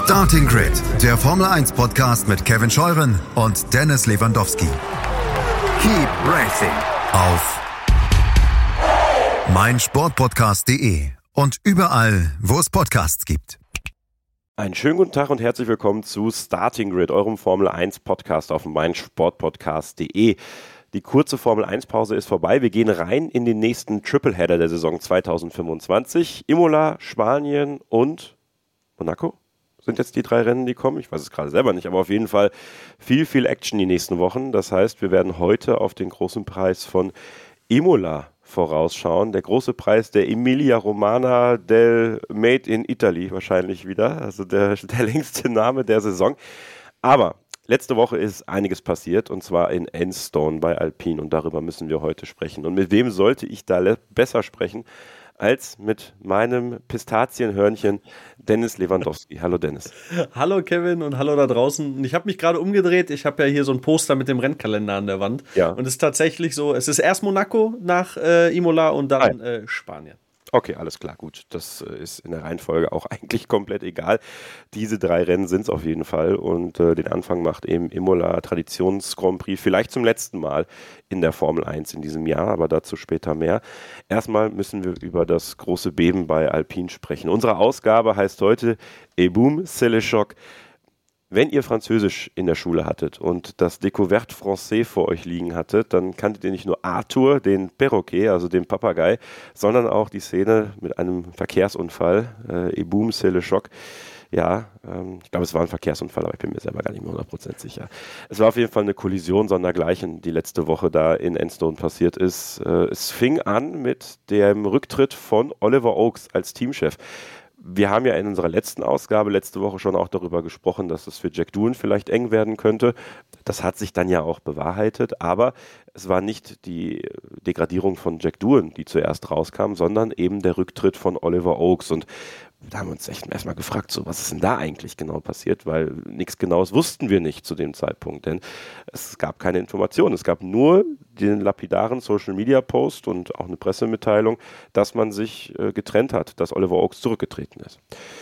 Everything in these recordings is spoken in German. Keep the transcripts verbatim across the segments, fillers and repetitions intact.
Starting Grid, der Formel eins Podcast mit Kevin Scheuren und Dennis Lewandowski. Keep racing auf meinsportpodcast punkt de und überall, wo es Podcasts gibt. Einen schönen guten Tag und herzlich willkommen zu Starting Grid, eurem Formel eins Podcast auf meinsportpodcast punkt de. Die kurze Formel eins Pause ist vorbei. Wir gehen rein in den nächsten Tripleheader der Saison zwanzig fünfundzwanzig. Imola, Spanien und Monaco sind jetzt die drei Rennen, die kommen. Ich weiß es gerade selber nicht, aber auf jeden Fall viel, viel Action die nächsten Wochen. Das heißt, wir werden heute auf den großen Preis von Imola vorausschauen. Der große Preis der Emilia Romagna del Made in Italy wahrscheinlich wieder. Also der, der längste Name der Saison. Aber letzte Woche ist einiges passiert und zwar in Enstone bei Alpine und darüber müssen wir heute sprechen. Und mit wem sollte ich da le- besser sprechen als mit meinem Pistazienhörnchen Dennis Lewandowski. Hallo Dennis. Hallo Kevin und hallo da draußen. Und ich habe mich gerade umgedreht. Ich habe ja hier so ein Poster mit dem Rennkalender an der Wand. Ja. Und es ist tatsächlich so, es ist erst Monaco nach äh, Imola und dann äh, Spanien. Okay, alles klar, gut. Das ist in der Reihenfolge auch eigentlich komplett egal. Diese drei Rennen sind es auf jeden Fall und äh, den Anfang macht eben Imola Traditions-Grand Prix, vielleicht zum letzten Mal in der Formel eins in diesem Jahr, aber dazu später mehr. Erstmal müssen wir über das große Beben bei Alpine sprechen. Unsere Ausgabe heißt heute Et boum, c'est le choc. Wenn ihr Französisch in der Schule hattet und das Découverte Français vor euch liegen hattet, dann kanntet ihr nicht nur Arthur, den Perroquet, also den Papagei, sondern auch die Szene mit einem Verkehrsunfall, äh, Et boum, c'est le choc. Ja, ähm, ich glaube, es war ein Verkehrsunfall, aber ich bin mir selber gar nicht mehr hundert Prozent sicher. Es war auf jeden Fall eine Kollision sondergleichen, die letzte Woche da in Enstone passiert ist. Äh, es fing an mit dem Rücktritt von Oliver Oakes als Teamchef. Wir haben ja in unserer letzten Ausgabe letzte Woche schon auch darüber gesprochen, dass es für Jack Doohan vielleicht eng werden könnte. Das hat sich dann ja auch bewahrheitet, aber es war nicht die Degradierung von Jack Doohan, die zuerst rauskam, sondern eben der Rücktritt von Oliver Oakes. Und da haben wir uns echt erstmal gefragt, so, was ist denn da eigentlich genau passiert, weil nichts Genaues wussten wir nicht zu dem Zeitpunkt, denn es gab keine Informationen. Es gab nur den lapidaren Social-Media-Post und auch eine Pressemitteilung, dass man sich äh, getrennt hat, dass Oliver Oakes zurückgetreten ist.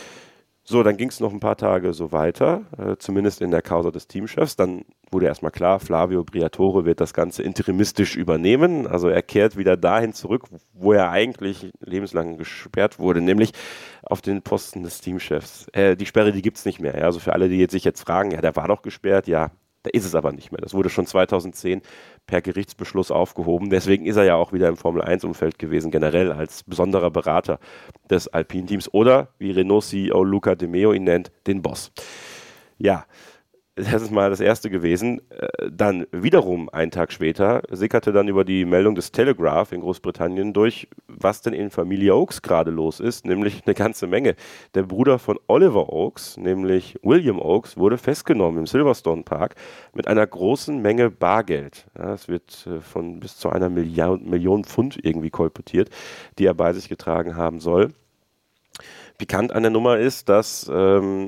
So, dann ging es noch ein paar Tage so weiter, äh, zumindest in der Causa des Teamchefs. Dann wurde erstmal klar, Flavio Briatore wird das Ganze interimistisch übernehmen. Also er kehrt wieder dahin zurück, wo er eigentlich lebenslang gesperrt wurde, nämlich auf den Posten des Teamchefs. Äh, die Sperre, die gibt es nicht mehr. Ja? Also für alle, die jetzt sich jetzt fragen, ja, der war doch gesperrt, ja, da ist es aber nicht mehr. Das wurde schon zweitausendzehn per Gerichtsbeschluss aufgehoben. Deswegen ist er ja auch wieder im Formel eins Umfeld gewesen, generell als besonderer Berater des Alpine-Teams oder, wie Renault-C E O Luca De Meo ihn nennt, den Boss. Ja, das ist mal das Erste gewesen. Dann wiederum einen Tag später sickerte dann über die Meldung des Telegraph in Großbritannien durch, was denn in Familie Oakes gerade los ist, nämlich eine ganze Menge. Der Bruder von Oliver Oakes, nämlich William Oakes, wurde festgenommen im Silverstone Park mit einer großen Menge Bargeld. Ja, es wird von bis zu einer Million, Million Pfund irgendwie kolportiert, die er bei sich getragen haben soll. Pikant an der Nummer ist, dass ähm,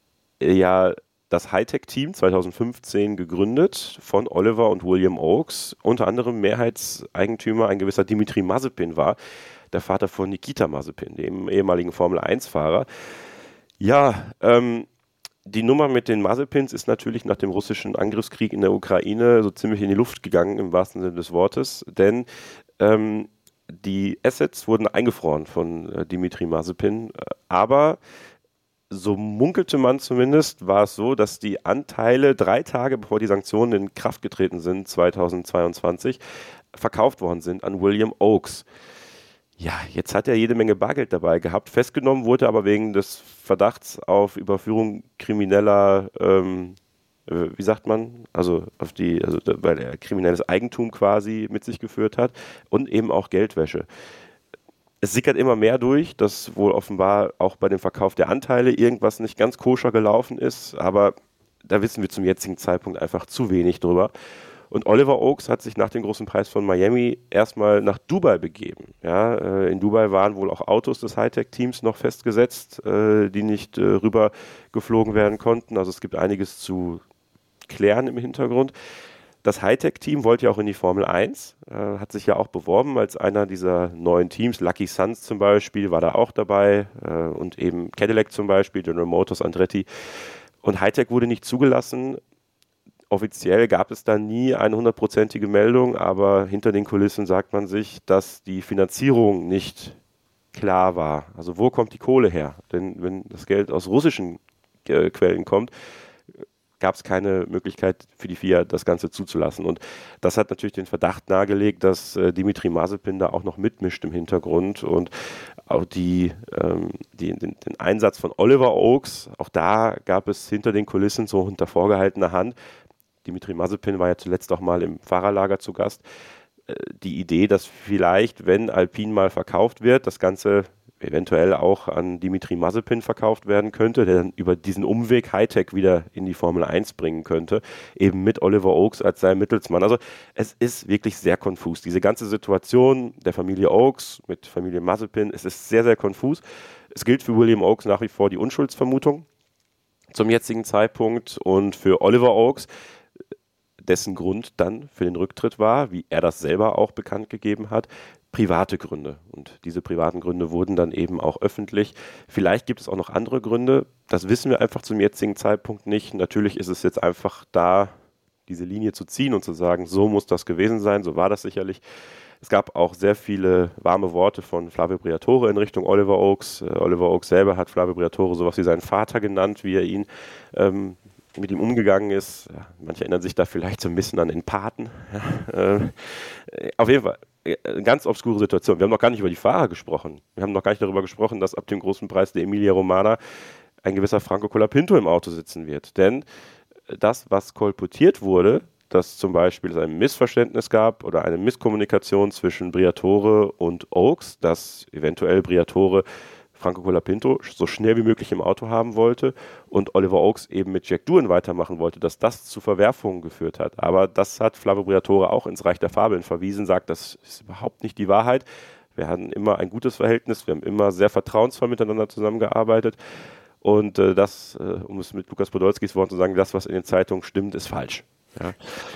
ja das Hightech-Team zwanzig fünfzehn gegründet von Oliver und William Oakes, unter anderem Mehrheitseigentümer ein gewisser Dimitri Mazepin war, der Vater von Nikita Mazepin, dem ehemaligen Formel eins Fahrer. Ja, ähm, die Nummer mit den Mazepins ist natürlich nach dem russischen Angriffskrieg in der Ukraine so ziemlich in die Luft gegangen, im wahrsten Sinne des Wortes, denn ähm, die Assets wurden eingefroren von äh, Dimitri Mazepin, aber so munkelte man zumindest, war es so, dass die Anteile drei Tage bevor die Sanktionen in Kraft getreten sind, zweitausendzweiundzwanzig, verkauft worden sind an William Oakes. Ja, jetzt hat er jede Menge Bargeld dabei gehabt. Festgenommen wurde aber wegen des Verdachts auf Überführung krimineller, ähm, wie sagt man, also auf die, also weil er kriminelles Eigentum quasi mit sich geführt hat und eben auch Geldwäsche. Es sickert immer mehr durch, dass wohl offenbar auch bei dem Verkauf der Anteile irgendwas nicht ganz koscher gelaufen ist, aber da wissen wir zum jetzigen Zeitpunkt einfach zu wenig drüber. Und Oliver Oakes hat sich nach dem großen Preis von Miami erstmal nach Dubai begeben. Ja, äh, in Dubai waren wohl auch Autos des Hightech-Teams noch festgesetzt, äh, die nicht äh, rüber geflogen werden konnten. Also es gibt einiges zu klären im Hintergrund. Das Hightech-Team wollte ja auch in die Formel eins, äh, hat sich ja auch beworben als einer dieser neuen Teams. Lucky Sons zum Beispiel war da auch dabei äh, und eben Cadillac zum Beispiel, General Motors, Andretti. Und Hightech wurde nicht zugelassen. Offiziell gab es da nie eine hundertprozentige Meldung, aber hinter den Kulissen sagt man sich, dass die Finanzierung nicht klar war. Also wo kommt die Kohle her? Denn wenn das Geld aus russischen äh, Quellen kommt, gab es keine Möglichkeit für die F I A, das Ganze zuzulassen. Und das hat natürlich den Verdacht nahegelegt, dass äh, Dimitri Mazepin da auch noch mitmischt im Hintergrund und auch die, ähm, die, den, den Einsatz von Oliver Oakes, auch da gab es hinter den Kulissen so unter vorgehaltener Hand. Dimitri Mazepin war ja zuletzt auch mal im Fahrerlager zu Gast. Äh, die Idee, dass vielleicht, wenn Alpine mal verkauft wird, das Ganze eventuell auch an Dimitri Mazepin verkauft werden könnte, der dann über diesen Umweg Hightech wieder in die Formel eins bringen könnte, eben mit Oliver Oakes als sein Mittelsmann. Also es ist wirklich sehr konfus. Diese ganze Situation der Familie Oakes mit Familie Mazepin, es ist sehr, sehr konfus. Es gilt für William Oakes nach wie vor die Unschuldsvermutung zum jetzigen Zeitpunkt und für Oliver Oakes, dessen Grund dann für den Rücktritt war, wie er das selber auch bekannt gegeben hat, private Gründe. Und diese privaten Gründe wurden dann eben auch öffentlich. Vielleicht gibt es auch noch andere Gründe. Das wissen wir einfach zum jetzigen Zeitpunkt nicht. Natürlich ist es jetzt einfach da, diese Linie zu ziehen und zu sagen, so muss das gewesen sein, so war das sicherlich. Es gab auch sehr viele warme Worte von Flavio Briatore in Richtung Oliver Oakes. Äh, Oliver Oakes selber hat Flavio Briatore sowas wie seinen Vater genannt, wie er ihn ähm, mit ihm umgegangen ist. Ja, manche erinnern sich da vielleicht so ein bisschen an den Paten. Ja, äh, auf jeden Fall eine ganz obskure Situation. Wir haben noch gar nicht über die Fahrer gesprochen. Wir haben noch gar nicht darüber gesprochen, dass ab dem großen Preis der Emilia Romagna ein gewisser Franco Colapinto im Auto sitzen wird. Denn das, was kolportiert wurde, dass zum Beispiel es ein Missverständnis gab oder eine Misskommunikation zwischen Briatore und Oakes, dass eventuell Briatore Franco Colapinto so schnell wie möglich im Auto haben wollte und Oliver Oakes eben mit Jack Doohan weitermachen wollte, dass das zu Verwerfungen geführt hat. Aber das hat Flavio Briatore auch ins Reich der Fabeln verwiesen, sagt, das ist überhaupt nicht die Wahrheit. Wir hatten immer ein gutes Verhältnisses, wir haben immer sehr vertrauensvoll miteinander zusammengearbeitet und äh, das, äh, um es mit Lukas Podolskis Worten zu sagen, das, was in den Zeitungen stimmt, ist falsch. Ja.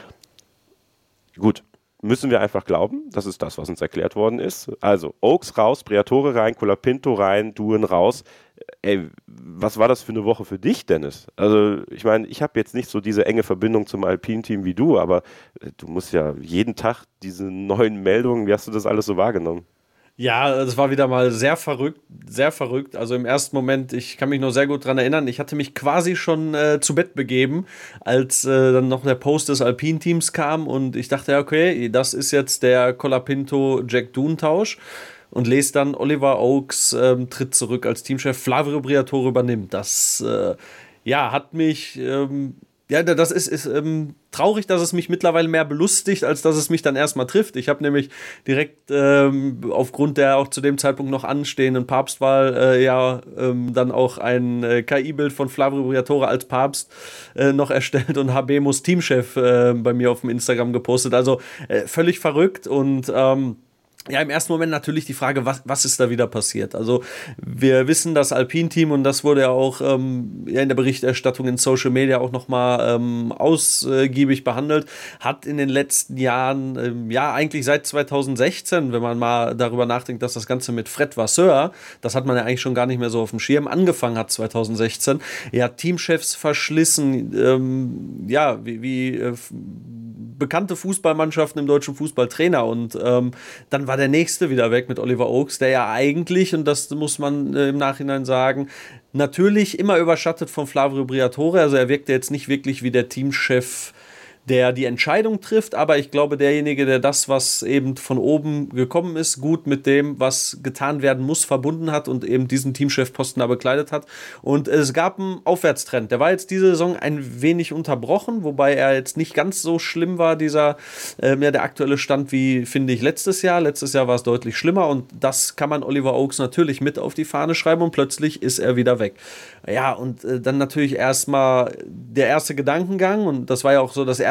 Gut. Müssen wir einfach glauben, das ist das, was uns erklärt worden ist. Also Oakes raus, Briatore rein, Colapinto rein, Doohan raus. Ey, was war das für eine Woche für dich, Dennis? Also ich meine, ich habe jetzt nicht so diese enge Verbindung zum Alpine-Team wie du, aber du musst ja jeden Tag diese neuen Meldungen, wie hast du das alles so wahrgenommen? Ja, es war wieder mal sehr verrückt, sehr verrückt. Also im ersten Moment, ich kann mich noch sehr gut dran erinnern, ich hatte mich quasi schon äh, zu Bett begeben, als äh, dann noch der Post des Alpine-Teams kam und ich dachte, okay, das ist jetzt der Colapinto-Jack Doohan-Tausch und lese dann, Oliver Oakes ähm, tritt zurück als Teamchef, Flavio Briatore übernimmt. Das, äh, ja, hat mich... Ähm, Ja, das ist, ist ähm, traurig, dass es mich mittlerweile mehr belustigt, als dass es mich dann erstmal trifft. Ich habe nämlich direkt ähm, aufgrund der auch zu dem Zeitpunkt noch anstehenden Papstwahl äh, ja ähm, dann auch ein äh, K I-Bild von Flavio Briatore als Papst äh, noch erstellt und Habemus Teamchef äh, bei mir auf dem Instagram gepostet. Also äh, völlig verrückt und ähm, ja, im ersten Moment natürlich die Frage, was, was ist da wieder passiert? Also wir wissen, das Alpine-Team, und das wurde ja auch ähm, ja, in der Berichterstattung in Social Media auch nochmal ähm, ausgiebig behandelt, hat in den letzten Jahren, ähm, ja eigentlich seit zwanzig sechzehn, wenn man mal darüber nachdenkt, dass das Ganze mit Fred Vasseur, das hat man ja eigentlich schon gar nicht mehr so auf dem Schirm, angefangen hat zwanzig sechzehn, ja, Teamchefs verschlissen, ähm, ja, wie, wie äh, bekannte Fußballmannschaften im deutschen Fußballtrainer und ähm, dann war der nächste wieder weg mit Oliver Oakes, der ja eigentlich, und das muss man äh, im Nachhinein sagen, natürlich immer überschattet von Flavio Briatore, also er wirkte jetzt nicht wirklich wie der Teamchef, der die Entscheidung trifft, aber ich glaube, derjenige, der das, was eben von oben gekommen ist, gut mit dem, was getan werden muss, verbunden hat und eben diesen Teamchefposten da bekleidet hat. Und es gab einen Aufwärtstrend. Der war jetzt diese Saison ein wenig unterbrochen, wobei er jetzt nicht ganz so schlimm war, dieser, äh, ja, der aktuelle Stand wie, finde ich, letztes Jahr. Letztes Jahr war es deutlich schlimmer und das kann man Oliver Oakes natürlich mit auf die Fahne schreiben und plötzlich ist er wieder weg. Ja, und äh, dann natürlich erstmal der erste Gedankengang und das war ja auch so das erste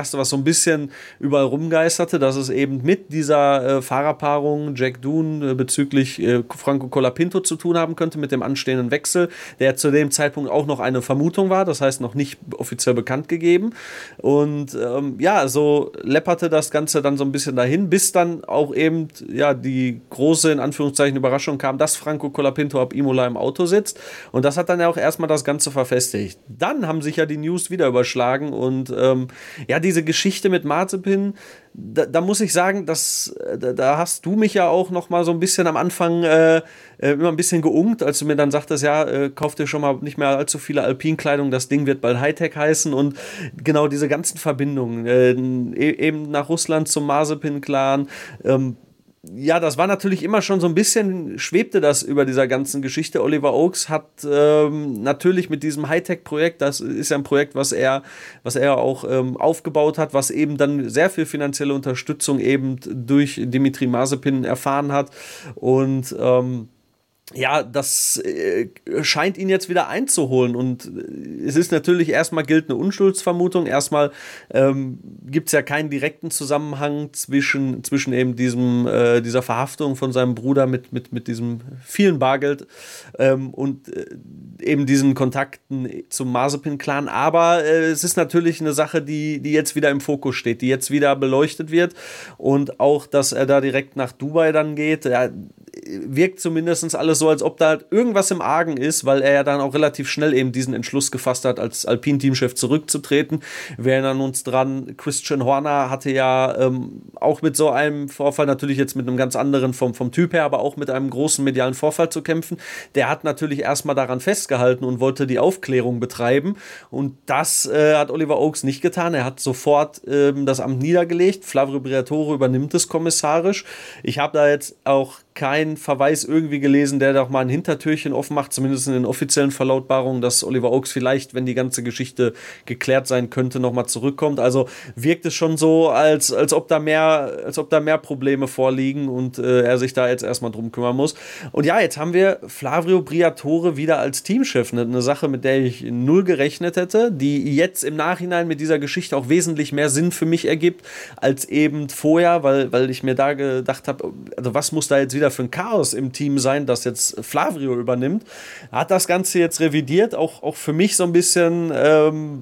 Erste, was so ein bisschen überall rumgeisterte, dass es eben mit dieser äh, Fahrerpaarung Jack Doohan äh, bezüglich äh, Franco Colapinto zu tun haben könnte, mit dem anstehenden Wechsel, der zu dem Zeitpunkt auch noch eine Vermutung war, das heißt noch nicht offiziell bekannt gegeben. Und ähm, ja, so läpperte das Ganze dann so ein bisschen dahin, bis dann auch eben ja die große, in Anführungszeichen, Überraschung kam, dass Franco Colapinto ab Imola im Auto sitzt. Und das hat dann ja auch erstmal das Ganze verfestigt. Dann haben sich ja die News wieder überschlagen und ähm, ja, diese Geschichte mit Mazepin, da, da muss ich sagen, dass, da, da hast du mich ja auch noch mal so ein bisschen am Anfang äh, immer ein bisschen geungt, als du mir dann sagtest, ja, äh, kauf dir schon mal nicht mehr allzu viele Alpinkleidung, das Ding wird bald Hightech heißen und genau diese ganzen Verbindungen, äh, eben nach Russland zum Mazepin-Clan, ähm, ja, das war natürlich immer schon so ein bisschen, schwebte das über dieser ganzen Geschichte. Oliver Oakes hat ähm, natürlich mit diesem Hightech-Projekt, das ist ja ein Projekt, was er, was er auch ähm, aufgebaut hat, was eben dann sehr viel finanzielle Unterstützung eben durch Dimitri Mazepin erfahren hat und ähm, ja, das äh, scheint ihn jetzt wieder einzuholen und äh, es ist natürlich, erstmal gilt eine Unschuldsvermutung, erstmal ähm, gibt es ja keinen direkten Zusammenhang zwischen, zwischen eben diesem, äh, dieser Verhaftung von seinem Bruder mit, mit, mit diesem vielen Bargeld ähm, und äh, eben diesen Kontakten zum Mazepin-Clan, aber äh, es ist natürlich eine Sache, die, die jetzt wieder im Fokus steht, die jetzt wieder beleuchtet wird und auch, dass er da direkt nach Dubai dann geht, ja, wirkt zumindest alles so, als ob da halt irgendwas im Argen ist, weil er ja dann auch relativ schnell eben diesen Entschluss gefasst hat, als Alpin-Teamchef zurückzutreten. Wir erinnern uns dran, Christian Horner hatte ja ähm, auch mit so einem Vorfall, natürlich jetzt mit einem ganz anderen vom, vom Typ her, aber auch mit einem großen medialen Vorfall zu kämpfen. Der hat natürlich erstmal daran festgehalten und wollte die Aufklärung betreiben und das äh, hat Oliver Oakes nicht getan. Er hat sofort ähm, das Amt niedergelegt. Flavio Briatore übernimmt es kommissarisch. Ich habe da jetzt auch keinen Verweis irgendwie gelesen, der doch mal ein Hintertürchen offen macht, zumindest in den offiziellen Verlautbarungen, dass Oliver Oakes vielleicht, wenn die ganze Geschichte geklärt sein könnte, nochmal zurückkommt. Also wirkt es schon so, als, als, ob da mehr, als ob da mehr Probleme vorliegen und äh, er sich da jetzt erstmal drum kümmern muss. Und ja, jetzt haben wir Flavio Briatore wieder als Teamchef. Eine, eine Sache, mit der ich null gerechnet hätte, die jetzt im Nachhinein mit dieser Geschichte auch wesentlich mehr Sinn für mich ergibt, als eben vorher, weil, weil ich mir da gedacht habe, also was muss da jetzt wieder für ein Chaos im Team sein, das jetzt Flavio übernimmt. Hat das Ganze jetzt revidiert, auch, auch für mich so ein bisschen ähm,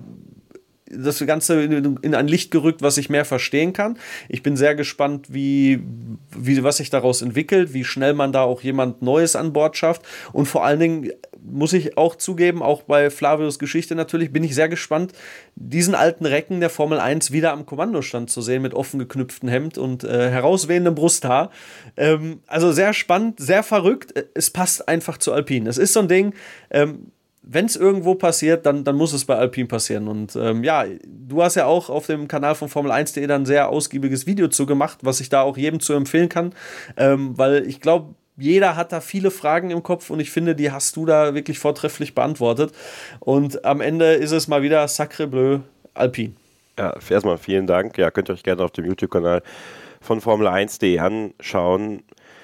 das Ganze in, in ein Licht gerückt, was ich mehr verstehen kann. Ich bin sehr gespannt, wie, wie was sich daraus entwickelt, wie schnell man da auch jemand Neues an Bord schafft und vor allen Dingen muss ich auch zugeben, auch bei Flavios Geschichte natürlich, bin ich sehr gespannt, diesen alten Recken der Formel eins wieder am Kommandostand zu sehen mit offen geknüpftem Hemd und äh, herauswehendem Brusthaar. Ähm, also sehr spannend, sehr verrückt. Es passt einfach zu Alpine. Es ist so ein Ding, ähm, wenn es irgendwo passiert, dann, dann muss es bei Alpine passieren. Und ähm, ja, du hast ja auch auf dem Kanal von Formel eins punkt de dann ein sehr ausgiebiges Video zu gemacht, was ich da auch jedem zu empfehlen kann, ähm, weil ich glaube, jeder hat da viele Fragen im Kopf und ich finde, die hast du da wirklich vortrefflich beantwortet. Und am Ende ist es mal wieder Sacre Bleu Alpine. Ja, erstmal vielen Dank. Ja, könnt ihr euch gerne auf dem YouTube-Kanal von Formel eins punkt de anschauen.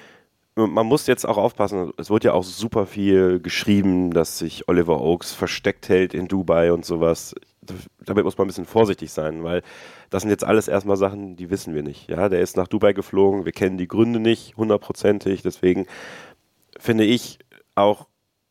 Man muss jetzt auch aufpassen, es wird ja auch super viel geschrieben, dass sich Oliver Oakes versteckt hält in Dubai und sowas. Damit muss man ein bisschen vorsichtig sein, weil das sind jetzt alles erstmal Sachen, die wissen wir nicht. Ja, der ist nach Dubai geflogen, wir kennen die Gründe nicht hundertprozentig, deswegen finde ich auch,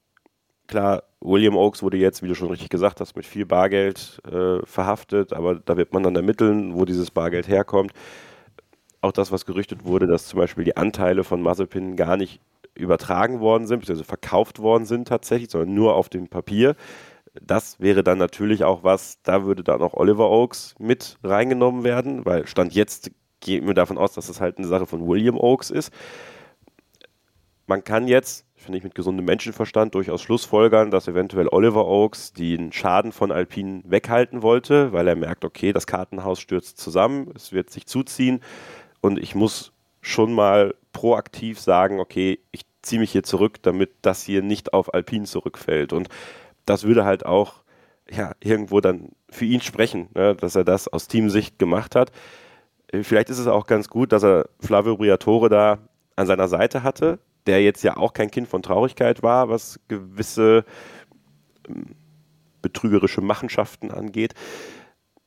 klar, William Oakes wurde jetzt, wie du schon richtig gesagt hast, mit viel Bargeld äh, verhaftet, aber da wird man dann ermitteln, wo dieses Bargeld herkommt. Auch das, was gerüchtet wurde, dass zum Beispiel die Anteile von Mazepin gar nicht übertragen worden sind, beziehungsweise verkauft worden sind tatsächlich, sondern nur auf dem Papier. Das wäre dann natürlich auch was, da würde dann auch Oliver Oakes mit reingenommen werden, weil Stand jetzt gehen wir davon aus, dass das halt eine Sache von William Oakes ist. Man kann jetzt, finde ich, mit gesundem Menschenverstand durchaus schlussfolgern, dass eventuell Oliver Oakes den Schaden von Alpine weghalten wollte, weil er merkt, okay, das Kartenhaus stürzt zusammen, es wird sich zuziehen und ich muss schon mal proaktiv sagen, okay, ich ziehe mich hier zurück, damit das hier nicht auf Alpine zurückfällt. Und das würde halt auch ja, irgendwo dann für ihn sprechen, ne, dass er das aus Teamsicht gemacht hat. Vielleicht ist es auch ganz gut, dass er Flavio Briatore da an seiner Seite hatte, der jetzt ja auch kein Kind von Traurigkeit war, was gewisse ähm, betrügerische Machenschaften angeht.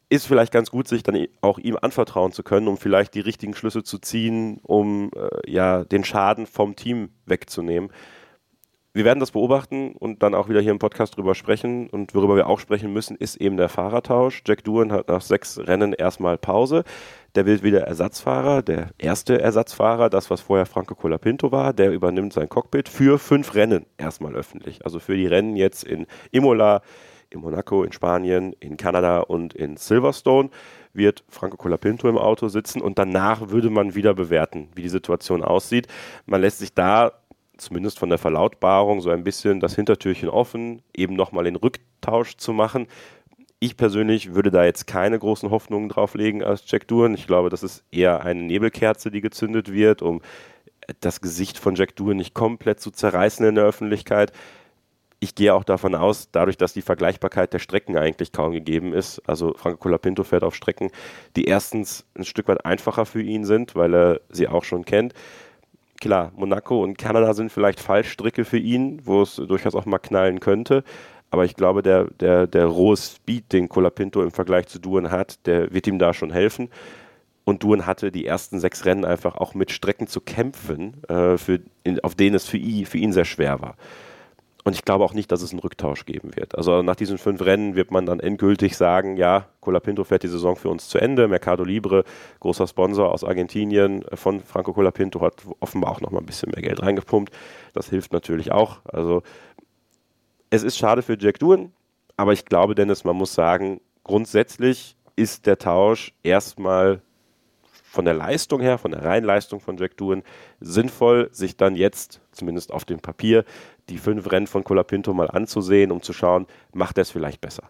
ist vielleicht ganz gut, sich dann auch ihm anvertrauen zu können, um vielleicht die richtigen Schlüsse zu ziehen, um äh, ja, den Schaden vom Team wegzunehmen. Wir werden das beobachten und dann auch wieder hier im Podcast drüber sprechen. Und worüber wir auch sprechen müssen, ist eben der Fahrertausch. Jack Doohan hat nach sechs Rennen erstmal Pause. Der wird wieder Ersatzfahrer, der erste Ersatzfahrer, das, was vorher Franco Colapinto war, der übernimmt sein Cockpit für fünf Rennen erstmal öffentlich. Also für die Rennen jetzt in Imola, in Monaco, in Spanien, in Kanada und in Silverstone wird Franco Colapinto im Auto sitzen und danach würde man wieder bewerten, wie die Situation aussieht. Man lässt sich da zumindest von der Verlautbarung so ein bisschen das Hintertürchen offen, eben nochmal den Rücktausch zu machen. Ich persönlich würde da jetzt keine großen Hoffnungen drauf legen als Jack Doohan. Ich glaube, das ist eher eine Nebelkerze, die gezündet wird, um das Gesicht von Jack Doohan nicht komplett zu zerreißen in der Öffentlichkeit. Ich gehe auch davon aus, dadurch, dass die Vergleichbarkeit der Strecken eigentlich kaum gegeben ist, also Franco Colapinto fährt auf Strecken, die erstens ein Stück weit einfacher für ihn sind, weil er sie auch schon kennt. Klar, Monaco und Kanada sind vielleicht Fallstricke für ihn, wo es durchaus auch mal knallen könnte. Aber ich glaube, der, der, der rohe Speed, den Colapinto im Vergleich zu Doohan hat, der wird ihm da schon helfen. Und Doohan hatte die ersten sechs Rennen einfach auch mit Strecken zu kämpfen, äh, für, in, auf denen es für ihn, für ihn sehr schwer war. Und ich glaube auch nicht, dass es einen Rücktausch geben wird. Also nach diesen fünf Rennen wird man dann endgültig sagen, ja, Colapinto fährt die Saison für uns zu Ende. Mercado Libre, großer Sponsor aus Argentinien von Franco Colapinto, hat offenbar auch noch mal ein bisschen mehr Geld reingepumpt. Das hilft natürlich auch. Also es ist schade für Jack Doohan, aber ich glaube, Dennis, man muss sagen, grundsätzlich ist der Tausch erstmal von der Leistung her, von der reinen Leistung von Jack Doohan sinnvoll, sich dann jetzt, zumindest auf dem Papier, die fünf Rennen von Colapinto mal anzusehen, um zu schauen, macht er es vielleicht besser.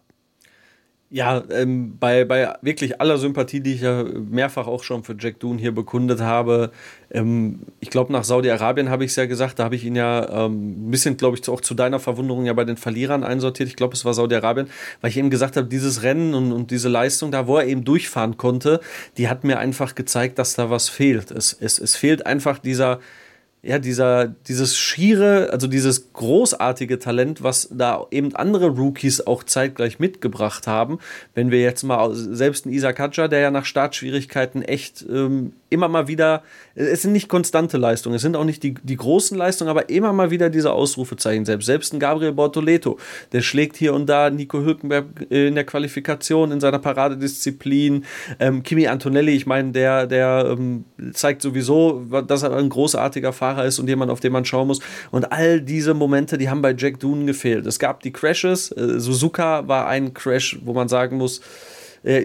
Ja, ähm, bei, bei wirklich aller Sympathie, die ich ja mehrfach auch schon für Jack Doohan hier bekundet habe, ähm, ich glaube, nach Saudi-Arabien habe ich es ja gesagt, da habe ich ihn ja ähm, ein bisschen, glaube ich, auch zu deiner Verwunderung ja bei den Verlierern einsortiert. Ich glaube, es war Saudi-Arabien, weil ich eben gesagt habe, dieses Rennen und, und diese Leistung da, wo er eben durchfahren konnte, die hat mir einfach gezeigt, dass da was fehlt. Es, es, es fehlt einfach dieser ja, dieser, dieses schiere, also dieses großartige Talent, was da eben andere Rookies auch zeitgleich mitgebracht haben. Wenn wir jetzt mal, selbst ein Isaac Hadjar, der ja nach Startschwierigkeiten echt ähm, immer mal wieder, es sind nicht konstante Leistungen, es sind auch nicht die, die großen Leistungen, aber immer mal wieder diese Ausrufezeichen selbst. Selbst ein Gabriel Bortoleto, der schlägt hier und da Nico Hülkenberg in der Qualifikation, in seiner Paradedisziplin. Ähm, Kimi Antonelli, ich meine, der, der ähm, zeigt sowieso, dass er ein großartiger Fahrer ist und jemand, auf den man schauen muss. Und all diese Momente, die haben bei Jack Doohan gefehlt. Es gab die Crashes, äh, Suzuka war ein Crash, wo man sagen muss, äh,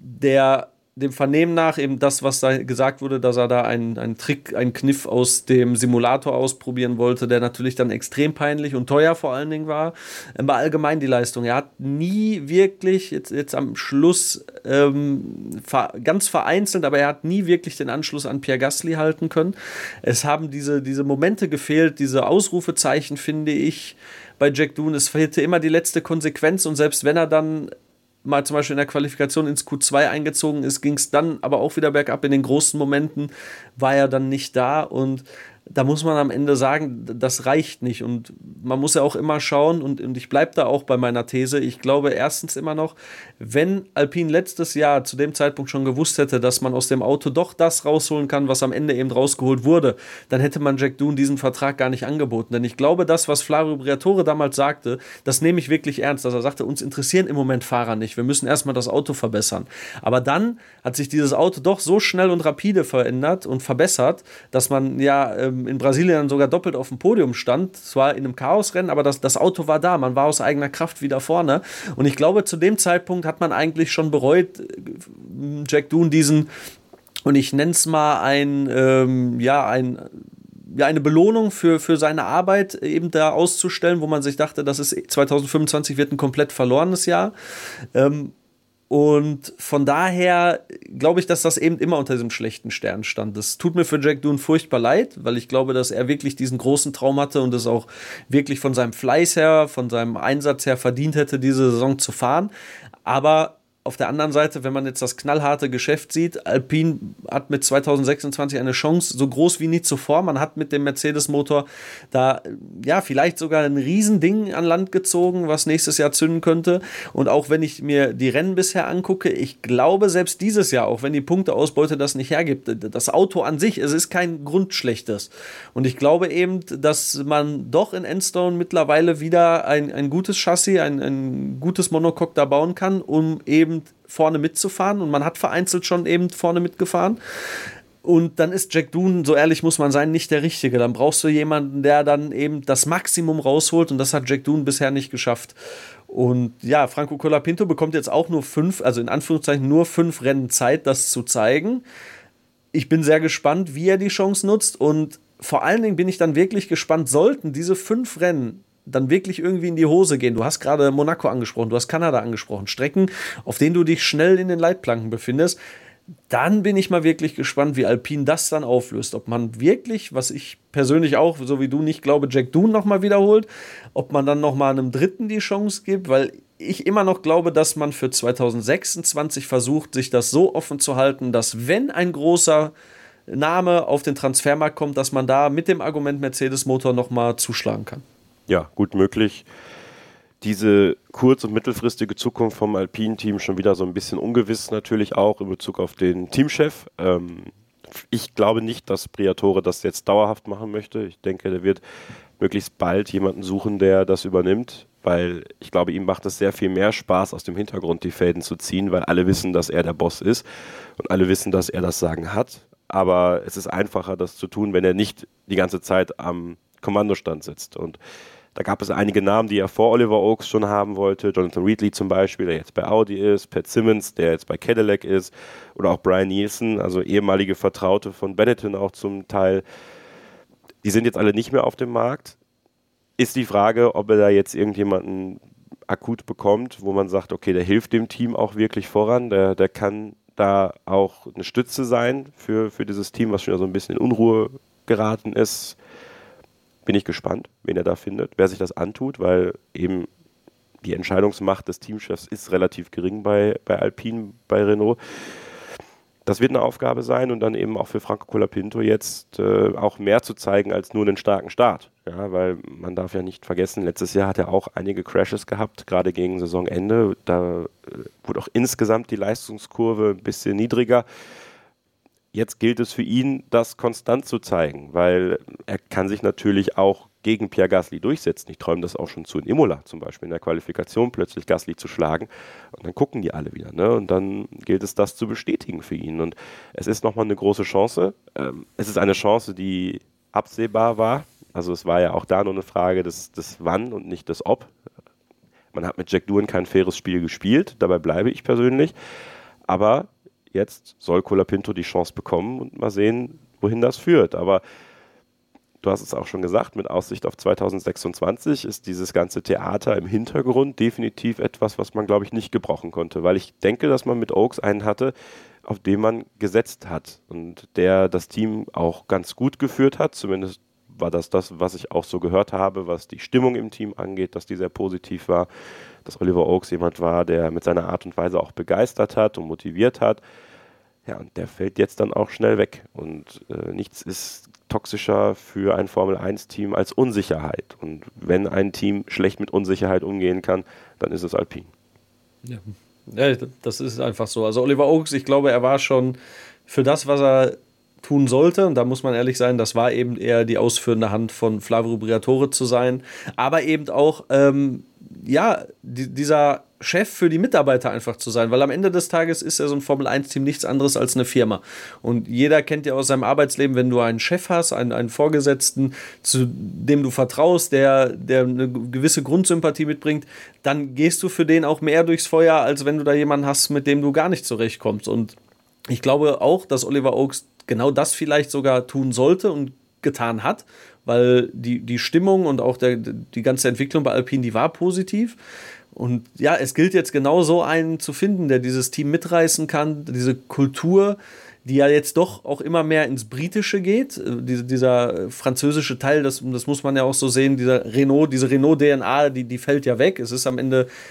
der dem Vernehmen nach eben das, was da gesagt wurde, dass er da einen, einen Trick, einen Kniff aus dem Simulator ausprobieren wollte, der natürlich dann extrem peinlich und teuer vor allen Dingen war. Aber allgemein die Leistung. Er hat nie wirklich, jetzt, jetzt am Schluss, ähm, ver, ganz vereinzelt, aber er hat nie wirklich den Anschluss an Pierre Gasly halten können. Es haben diese, diese Momente gefehlt, diese Ausrufezeichen, finde ich, bei Jack Doohan. Es fehlte immer die letzte Konsequenz und selbst wenn er dann mal zum Beispiel in der Qualifikation ins Q zwei eingezogen ist, ging es dann aber auch wieder bergab. In den großen Momenten war er dann nicht da und da muss man am Ende sagen, das reicht nicht und man muss ja auch immer schauen und, und ich bleibe da auch bei meiner These, ich glaube erstens immer noch, wenn Alpine letztes Jahr zu dem Zeitpunkt schon gewusst hätte, dass man aus dem Auto doch das rausholen kann, was am Ende eben rausgeholt wurde, dann hätte man Jack Doohan diesen Vertrag gar nicht angeboten, denn ich glaube, das, was Flavio Briatore damals sagte, das nehme ich wirklich ernst, dass er sagte, uns interessieren im Moment Fahrer nicht, wir müssen erstmal das Auto verbessern, aber dann hat sich dieses Auto doch so schnell und rapide verändert und verbessert, dass man ja ähm, in Brasilien sogar doppelt auf dem Podium stand. Zwar in einem Chaosrennen, aber das, das Auto war da. Man war aus eigener Kraft wieder vorne. Und ich glaube, zu dem Zeitpunkt hat man eigentlich schon bereut, Jack Doohan diesen, und ich nenne es mal ein, ähm, ja, ein ja, eine Belohnung für, für seine Arbeit eben da auszustellen, wo man sich dachte, das ist zwanzig fünfundzwanzig wird ein komplett verlorenes Jahr. Ähm, Und von daher glaube ich, dass das eben immer unter diesem schlechten Stern stand. Das tut mir für Jack Doohan furchtbar leid, weil ich glaube, dass er wirklich diesen großen Traum hatte und es auch wirklich von seinem Fleiß her, von seinem Einsatz her verdient hätte, diese Saison zu fahren. Aber auf der anderen Seite, wenn man jetzt das knallharte Geschäft sieht, Alpine hat mit zwanzig sechsundzwanzig eine Chance so groß wie nie zuvor. Man hat mit dem Mercedes-Motor da ja vielleicht sogar ein Riesending an Land gezogen, was nächstes Jahr zünden könnte. Und auch wenn ich mir die Rennen bisher angucke, ich glaube selbst dieses Jahr, auch wenn die Punkteausbeute das nicht hergibt, das Auto an sich, es ist kein grundschlechtes. Und ich glaube eben, dass man doch in Enstone mittlerweile wieder ein, ein gutes Chassis, ein, ein gutes Monocoque da bauen kann, um eben vorne mitzufahren, und man hat vereinzelt schon eben vorne mitgefahren. Und dann ist Jack Doohan, so ehrlich muss man sein, nicht der Richtige. Dann brauchst du jemanden, der dann eben das Maximum rausholt, und das hat Jack Doohan bisher nicht geschafft. Und ja, Franco Colapinto bekommt jetzt auch nur fünf, also in Anführungszeichen nur fünf Rennen Zeit, das zu zeigen. Ich bin sehr gespannt, wie er die Chance nutzt, und vor allen Dingen bin ich dann wirklich gespannt, sollten diese fünf Rennen dann wirklich irgendwie in die Hose gehen. Du hast gerade Monaco angesprochen, du hast Kanada angesprochen, Strecken, auf denen du dich schnell in den Leitplanken befindest. Dann bin ich mal wirklich gespannt, wie Alpine das dann auflöst. Ob man wirklich, was ich persönlich auch, so wie du nicht glaube, Jack Doohan nochmal wiederholt, ob man dann nochmal einem Dritten die Chance gibt, weil ich immer noch glaube, dass man für zwanzig sechsundzwanzig versucht, sich das so offen zu halten, dass wenn ein großer Name auf den Transfermarkt kommt, dass man da mit dem Argument Mercedes-Motor nochmal zuschlagen kann. Ja, gut möglich. Diese kurz- und mittelfristige Zukunft vom Alpine-Team schon wieder so ein bisschen ungewiss natürlich auch in Bezug auf den Teamchef. Ähm, ich glaube nicht, dass Briatore das jetzt dauerhaft machen möchte. Ich denke, der wird möglichst bald jemanden suchen, der das übernimmt, weil ich glaube, ihm macht es sehr viel mehr Spaß, aus dem Hintergrund die Fäden zu ziehen, weil alle wissen, dass er der Boss ist und alle wissen, dass er das Sagen hat. Aber es ist einfacher, das zu tun, wenn er nicht die ganze Zeit am Kommandostand sitzt. Und da gab es einige Namen, die er vor Oliver Oakes schon haben wollte. Jonathan Wheatley zum Beispiel, der jetzt bei Audi ist, Pat Simmons, der jetzt bei Cadillac ist, oder auch Brian Nielsen, also ehemalige Vertraute von Benetton auch zum Teil. Die sind jetzt alle nicht mehr auf dem Markt. Ist die Frage, ob er da jetzt irgendjemanden akut bekommt, wo man sagt, okay, der hilft dem Team auch wirklich voran, der, der kann da auch eine Stütze sein für, für dieses Team, was schon so ein bisschen in Unruhe geraten ist. Bin ich gespannt, wen er da findet, wer sich das antut, weil eben die Entscheidungsmacht des Teamchefs ist relativ gering bei, bei Alpine, bei Renault. Das wird eine Aufgabe sein, und dann eben auch für Franco Colapinto jetzt äh, auch mehr zu zeigen als nur einen starken Start. Ja, weil man darf ja nicht vergessen, letztes Jahr hat er auch einige Crashes gehabt, gerade gegen Saisonende. Da äh, wurde auch insgesamt die Leistungskurve ein bisschen niedriger. Jetzt gilt es für ihn, das konstant zu zeigen, weil er kann sich natürlich auch gegen Pierre Gasly durchsetzen. Ich träume das auch schon zu in Imola zum Beispiel, in der Qualifikation plötzlich Gasly zu schlagen, und dann gucken die alle wieder. Ne? Und dann gilt es, das zu bestätigen für ihn. Und es ist nochmal eine große Chance. Ähm, es ist eine Chance, die absehbar war. Also es war ja auch da nur eine Frage des, des Wann und nicht des Ob. Man hat mit Jack Doohan kein faires Spiel gespielt, dabei bleibe ich persönlich. Aber jetzt soll Colapinto die Chance bekommen und mal sehen, wohin das führt. Aber du hast es auch schon gesagt, mit Aussicht auf zwanzig sechsundzwanzig ist dieses ganze Theater im Hintergrund definitiv etwas, was man, glaube ich, nicht gebrochen konnte. Weil ich denke, dass man mit Oakes einen hatte, auf den man gesetzt hat und der das Team auch ganz gut geführt hat. Zumindest war das das, was ich auch so gehört habe, was die Stimmung im Team angeht, dass die sehr positiv war. Dass Oliver Oakes jemand war, der mit seiner Art und Weise auch begeistert hat und motiviert hat. Ja, und der fällt jetzt dann auch schnell weg. Und äh, nichts ist toxischer für ein Formel eins Team als Unsicherheit. Und wenn ein Team schlecht mit Unsicherheit umgehen kann, dann ist es Alpine. Ja. Ja, das ist einfach so. Also Oliver Oakes, ich glaube, er war schon für das, was er tun sollte, und da muss man ehrlich sein, das war eben eher die ausführende Hand von Flavio Briatore zu sein, aber eben auch ähm, ja, die, dieser Chef für die Mitarbeiter einfach zu sein, weil am Ende des Tages ist ja so ein Formel eins Team nichts anderes als eine Firma, und jeder kennt ja aus seinem Arbeitsleben, wenn du einen Chef hast, einen, einen Vorgesetzten, zu dem du vertraust, der, der eine gewisse Grundsympathie mitbringt, dann gehst du für den auch mehr durchs Feuer, als wenn du da jemanden hast, mit dem du gar nicht zurechtkommst. Und ich glaube auch, dass Oliver Oakes genau das vielleicht sogar tun sollte und getan hat, weil die, die Stimmung und auch der, die ganze Entwicklung bei Alpine, die war positiv. Und ja, es gilt jetzt genau so einen zu finden, der dieses Team mitreißen kann, diese Kultur, die ja jetzt doch auch immer mehr ins Britische geht. Diese, dieser französische Teil, das, das muss man ja auch so sehen, dieser Renault, diese Renault-D N A, die, die fällt ja weg. Es ist am Ende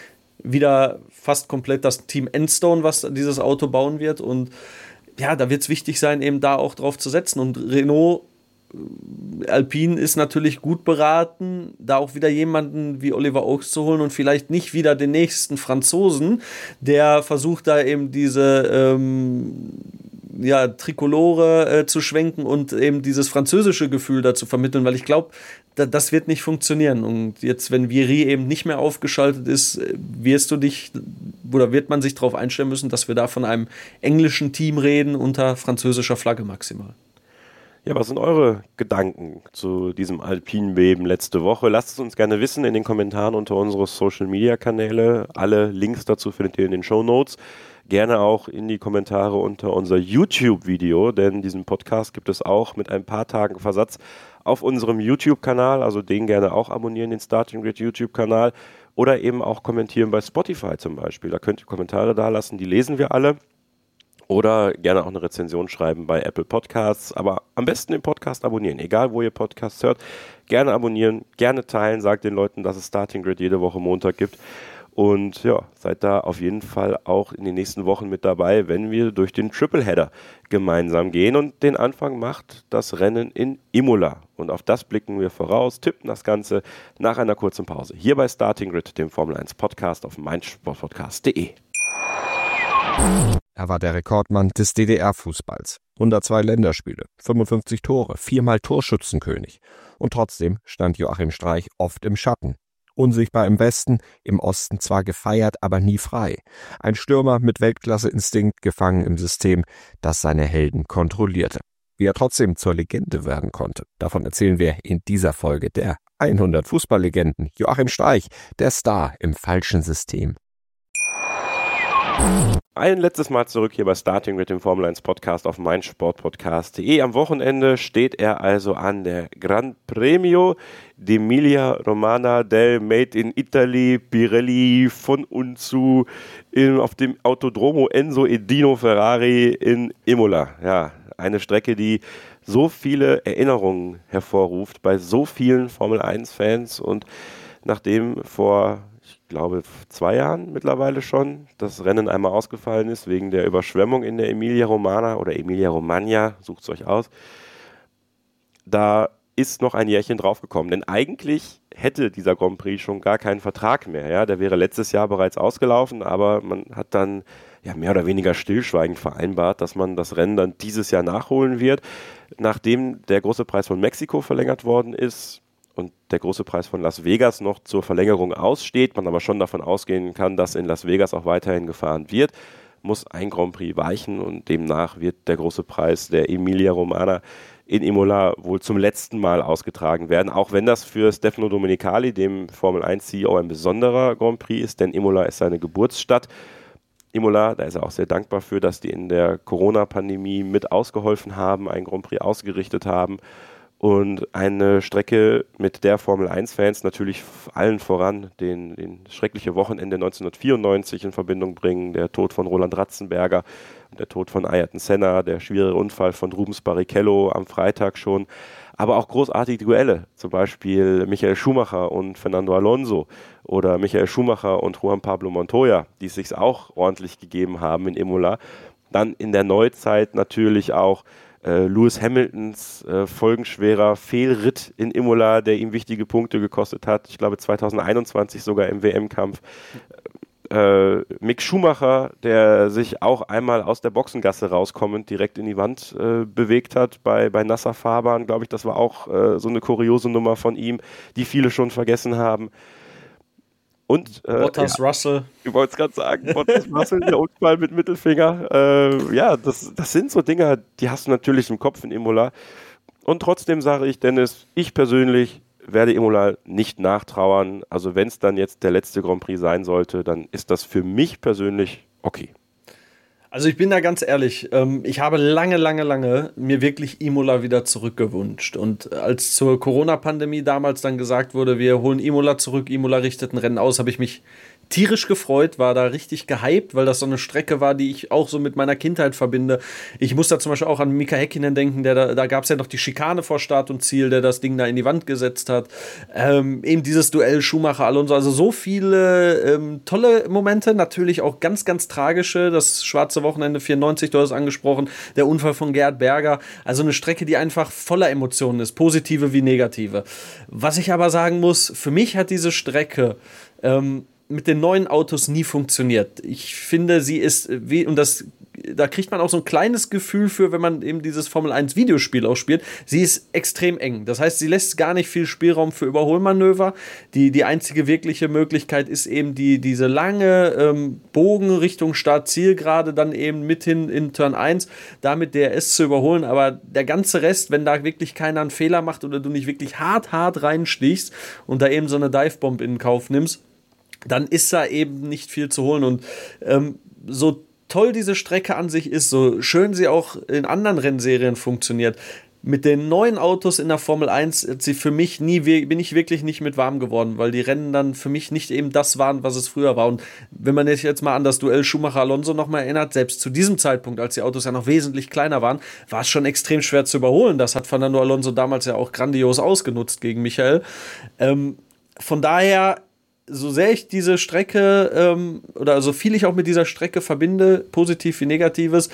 wieder fast komplett das Team Enstone, was dieses Auto bauen wird. Und ja, da wird es wichtig sein, eben da auch drauf zu setzen. Und Renault, Alpine ist natürlich gut beraten, da auch wieder jemanden wie Oliver Oakes zu holen und vielleicht nicht wieder den nächsten Franzosen, der versucht da eben diese ähm, ja, Trikolore äh, zu schwenken und eben dieses französische Gefühl da zu vermitteln, weil ich glaube, da, das wird nicht funktionieren. Und jetzt, wenn Viry eben nicht mehr aufgeschaltet ist, wirst du dich oder wird man sich darauf einstellen müssen, dass wir da von einem englischen Team reden unter französischer Flagge maximal. Ja, was sind eure Gedanken zu diesem Alpinenbeben letzte Woche? Lasst es uns gerne wissen in den Kommentaren unter unsere Social-Media-Kanäle. Alle Links dazu findet ihr in den Shownotes. Gerne auch in die Kommentare unter unser YouTube-Video, denn diesen Podcast gibt es auch mit ein paar Tagen Versatz auf unserem YouTube-Kanal. Also den gerne auch abonnieren, den Starting Grid YouTube-Kanal. Oder eben auch kommentieren bei Spotify zum Beispiel. Da könnt ihr Kommentare da lassen, die lesen wir alle. Oder gerne auch eine Rezension schreiben bei Apple Podcasts. Aber am besten den Podcast abonnieren. Egal, wo ihr Podcasts hört, gerne abonnieren, gerne teilen. Sagt den Leuten, dass es Starting Grid jede Woche Montag gibt. Und ja, seid da auf jeden Fall auch in den nächsten Wochen mit dabei, wenn wir durch den Tripleheader gemeinsam gehen. Und den Anfang macht das Rennen in Imola. Und auf das blicken wir voraus, tippen das Ganze nach einer kurzen Pause. Hier bei Starting Grid, dem Formel eins Podcast auf meinsportpodcast punkt de. Er war der Rekordmann des D D R-Fußballs. hundertzwei Länderspiele, fünfundfünfzig Tore, viermal Torschützenkönig. Und trotzdem stand Joachim Streich oft im Schatten. Unsichtbar im Westen, im Osten zwar gefeiert, aber nie frei. Ein Stürmer mit Weltklasse-Instinkt, gefangen im System, das seine Helden kontrollierte. Wie er trotzdem zur Legende werden konnte, davon erzählen wir in dieser Folge der hundert Fußballlegenden. Joachim Streich, der Star im falschen System. Ein letztes Mal zurück hier bei Starting mit dem Formel eins Podcast auf meinsportpodcast punkt de. Am Wochenende steht er also an, der Gran Premio d'Emilia Romagna del Made in Italy Pirelli von und zu in, auf dem Autodromo Enzo e Dino Ferrari in Imola. Ja, eine Strecke, die so viele Erinnerungen hervorruft bei so vielen Formel eins Fans, und nachdem vor ich glaube, zwei Jahren mittlerweile schon das Rennen einmal ausgefallen ist, wegen der Überschwemmung in der Emilia Romagna oder Emilia Romagna, sucht es euch aus. Da ist noch ein Jährchen draufgekommen, denn eigentlich hätte dieser Grand Prix schon gar keinen Vertrag mehr. Ja? Der wäre letztes Jahr bereits ausgelaufen, aber man hat dann ja, mehr oder weniger stillschweigend vereinbart, dass man das Rennen dann dieses Jahr nachholen wird. Nachdem der große Preis von Mexiko verlängert worden ist, und der große Preis von Las Vegas noch zur Verlängerung aussteht, man aber schon davon ausgehen kann, dass in Las Vegas auch weiterhin gefahren wird, muss ein Grand Prix weichen, und demnach wird der große Preis der Emilia Romagna in Imola wohl zum letzten Mal ausgetragen werden, auch wenn das für Stefano Domenicali, dem Formel eins C E O, ein besonderer Grand Prix ist, denn Imola ist seine Geburtsstadt. Imola, da ist er auch sehr dankbar für, dass die in der Corona-Pandemie mit ausgeholfen haben, einen Grand Prix ausgerichtet haben. Und eine Strecke, mit der Formel eins Fans natürlich allen voran den, den schreckliche Wochenende neunzehnhundertvierundneunzig in Verbindung bringen. Der Tod von Roland Ratzenberger, der Tod von Ayrton Senna, der schwere Unfall von Rubens Barrichello am Freitag schon. Aber auch großartige Duelle, zum Beispiel Michael Schumacher und Fernando Alonso oder Michael Schumacher und Juan Pablo Montoya, die es sich auch ordentlich gegeben haben in Imola. Dann in der Neuzeit natürlich auch Äh, Lewis Hamiltons äh, folgenschwerer Fehlritt in Imola, der ihm wichtige Punkte gekostet hat. Ich glaube zweitausendeinundzwanzig sogar im W M-Kampf. Äh, Mick Schumacher, der sich auch einmal aus der Boxengasse rauskommend direkt in die Wand äh, bewegt hat bei, bei nasser Fahrbahn, glaube ich, das war auch äh, so eine kuriose Nummer von ihm, die viele schon vergessen haben. Und, äh, Bottas ja, Russell. Ich wollte es gerade sagen, Bottas Russell, der Unfall mit Mittelfinger. Äh, ja, das, das sind so Dinge, die hast du natürlich im Kopf in Imola. Und trotzdem sage ich, Dennis, ich persönlich werde Imola nicht nachtrauern. Also wenn es dann jetzt der letzte Grand Prix sein sollte, dann ist das für mich persönlich okay. Also ich bin da ganz ehrlich, ähm, ich habe lange, lange, lange mir wirklich Imola wieder zurückgewünscht. Und als zur Corona-Pandemie damals dann gesagt wurde, wir holen Imola zurück, Imola richtet ein Rennen aus, habe ich mich tierisch gefreut, war da richtig gehypt, weil das so eine Strecke war, die ich auch so mit meiner Kindheit verbinde. Ich muss da zum Beispiel auch an Mika Häkkinen denken, der da, da gab es ja noch die Schikane vor Start und Ziel, der das Ding da in die Wand gesetzt hat. Ähm, eben dieses Duell Schumacher-Alonso, also so viele ähm, tolle Momente, natürlich auch ganz, ganz tragische, das schwarze Wochenende vierundneunzig, du hast es angesprochen, der Unfall von Gerhard Berger, also eine Strecke, die einfach voller Emotionen ist, positive wie negative. Was ich aber sagen muss, für mich hat diese Strecke ähm, mit den neuen Autos nie funktioniert. Ich finde, sie ist, wie, und das, da kriegt man auch so ein kleines Gefühl für, wenn man eben dieses Formel eins Videospiel auch spielt, sie ist extrem eng. Das heißt, sie lässt gar nicht viel Spielraum für Überholmanöver. Die, die einzige wirkliche Möglichkeit ist eben die, diese lange ähm, Bogen Richtung Start-Ziel, gerade dann eben mithin in Turn eins, damit D R S zu überholen. Aber der ganze Rest, wenn da wirklich keiner einen Fehler macht oder du nicht wirklich hart, hart reinstichst und da eben so eine Divebomb in Kauf nimmst, dann ist da eben nicht viel zu holen. Und ähm, so toll diese Strecke an sich ist, so schön sie auch in anderen Rennserien funktioniert, mit den neuen Autos in der Formel eins hat sie für mich nie, bin ich wirklich nicht mit warm geworden, weil die Rennen dann für mich nicht eben das waren, was es früher war. Und wenn man sich jetzt mal an das Duell Schumacher-Alonso nochmal erinnert, selbst zu diesem Zeitpunkt, als die Autos ja noch wesentlich kleiner waren, war es schon extrem schwer zu überholen. Das hat Fernando Alonso damals ja auch grandios ausgenutzt gegen Michael. Ähm, von daher, so sehr ich diese Strecke ähm, oder so viel ich auch mit dieser Strecke verbinde, positiv wie negatives,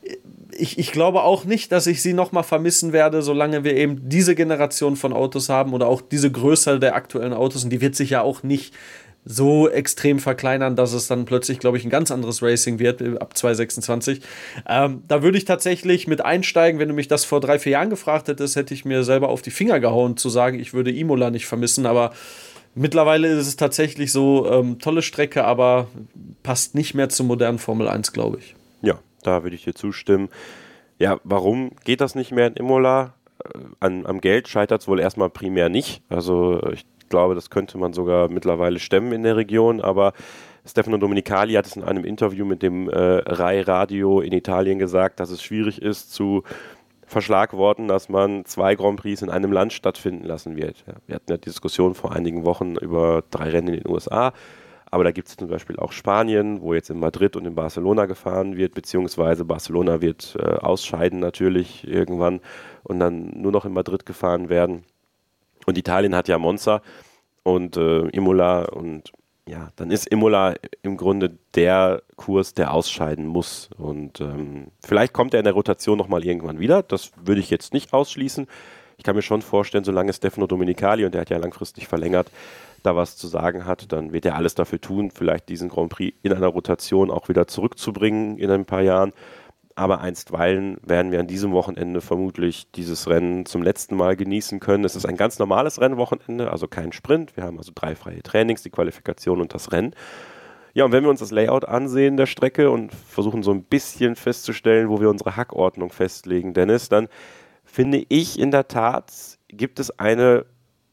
ich, ich glaube auch nicht, dass ich sie nochmal vermissen werde, solange wir eben diese Generation von Autos haben oder auch diese Größe der aktuellen Autos, und die wird sich ja auch nicht so extrem verkleinern, dass es dann plötzlich, glaube ich, ein ganz anderes Racing wird ab zwanzig sechsundzwanzig. Ähm, da würde ich tatsächlich mit einsteigen. Wenn du mich das vor drei, vier Jahren gefragt hättest, hätte ich mir selber auf die Finger gehauen, zu sagen, ich würde Imola nicht vermissen, aber mittlerweile ist es tatsächlich so, ähm, tolle Strecke, aber passt nicht mehr zur modernen Formel eins, glaube ich. Ja, da würde ich dir zustimmen. Ja, warum geht das nicht mehr in Imola? An, am Geld scheitert es wohl erstmal primär nicht. Also ich glaube, das könnte man sogar mittlerweile stemmen in der Region, aber Stefano Domenicali hat es in einem Interview mit dem äh, Rai Radio in Italien gesagt, dass es schwierig ist zu verschlagworten, dass man zwei Grand Prix in einem Land stattfinden lassen wird. Ja, wir hatten ja die Diskussion vor einigen Wochen über drei Rennen in den U S A, aber da gibt es zum Beispiel auch Spanien, wo jetzt in Madrid und in Barcelona gefahren wird, beziehungsweise Barcelona wird äh, ausscheiden natürlich irgendwann und dann nur noch in Madrid gefahren werden. Und Italien hat ja Monza und äh, Imola, und ja, dann ist Imola im Grunde der Kurs, der ausscheiden muss. Und ähm, vielleicht kommt er in der Rotation nochmal irgendwann wieder. Das würde ich jetzt nicht ausschließen. Ich kann mir schon vorstellen, solange Stefano Domenicali, und der hat ja langfristig verlängert, da was zu sagen hat, dann wird er alles dafür tun, vielleicht diesen Grand Prix in einer Rotation auch wieder zurückzubringen in ein paar Jahren. Aber einstweilen werden wir an diesem Wochenende vermutlich dieses Rennen zum letzten Mal genießen können. Es ist ein ganz normales Rennwochenende, also kein Sprint. Wir haben also drei freie Trainings, die Qualifikation und das Rennen. Ja, und wenn wir uns das Layout ansehen der Strecke und versuchen so ein bisschen festzustellen, wo wir unsere Hackordnung festlegen, Dennis, dann finde ich in der Tat, gibt es eine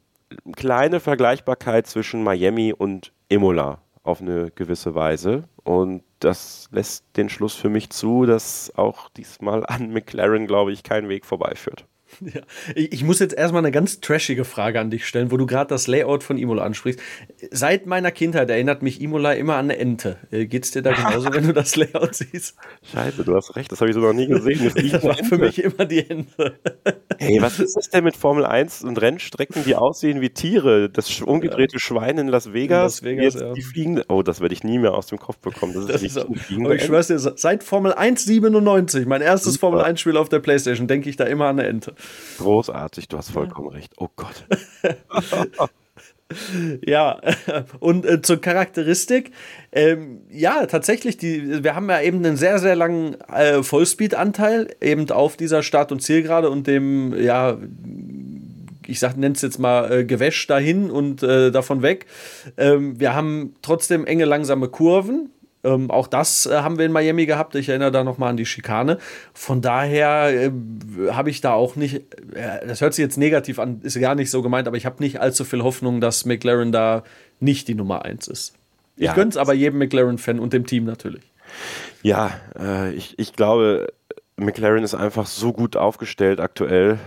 kleine Vergleichbarkeit zwischen Miami und Imola auf eine gewisse Weise. Und das lässt den Schluss für mich zu, dass auch diesmal an McLaren, glaube ich, kein Weg vorbeiführt. Ja. Ich muss jetzt erstmal eine ganz trashige Frage an dich stellen, wo du gerade das Layout von Imola ansprichst. Seit meiner Kindheit erinnert mich Imola immer an eine Ente. Geht's dir da genauso, wenn du das Layout siehst? Scheiße, du hast recht, das habe ich so noch nie gesehen. Das, das war für mich immer die Ente. Hey, was ist das denn mit Formel eins und Rennstrecken, die aussehen wie Tiere? Das umgedrehte ja. Schwein in Las Vegas, in Las Vegas ja. Die fliegen. Oh, das werde ich nie mehr aus dem Kopf bekommen. Das ist, das ist auch, aber ich schwör's dir, seit Formel eins siebenundneunzig, mein erstes Super. Formel eins Spiel auf der Playstation, denke ich da immer an eine Ente. Großartig, du hast vollkommen recht. Oh Gott. Ja, und äh, zur Charakteristik, ähm, ja, tatsächlich, die, wir haben ja eben einen sehr, sehr langen äh, Vollspeed-Anteil eben auf dieser Start- und Zielgerade und dem, ja, ich sag, nenn's jetzt mal äh, Gewäsch dahin und äh, davon weg. Ähm, wir haben trotzdem enge, langsame Kurven. Ähm, auch das äh, haben wir in Miami gehabt. Ich erinnere da nochmal an die Schikane. Von daher äh, habe ich da auch nicht, äh, das hört sich jetzt negativ an, ist gar nicht so gemeint, aber ich habe nicht allzu viel Hoffnung, dass McLaren da nicht die Nummer eins ist. Ich ja, gönn's aber jedem McLaren-Fan und dem Team natürlich. Ja, äh, ich, ich glaube, McLaren ist einfach so gut aufgestellt aktuell.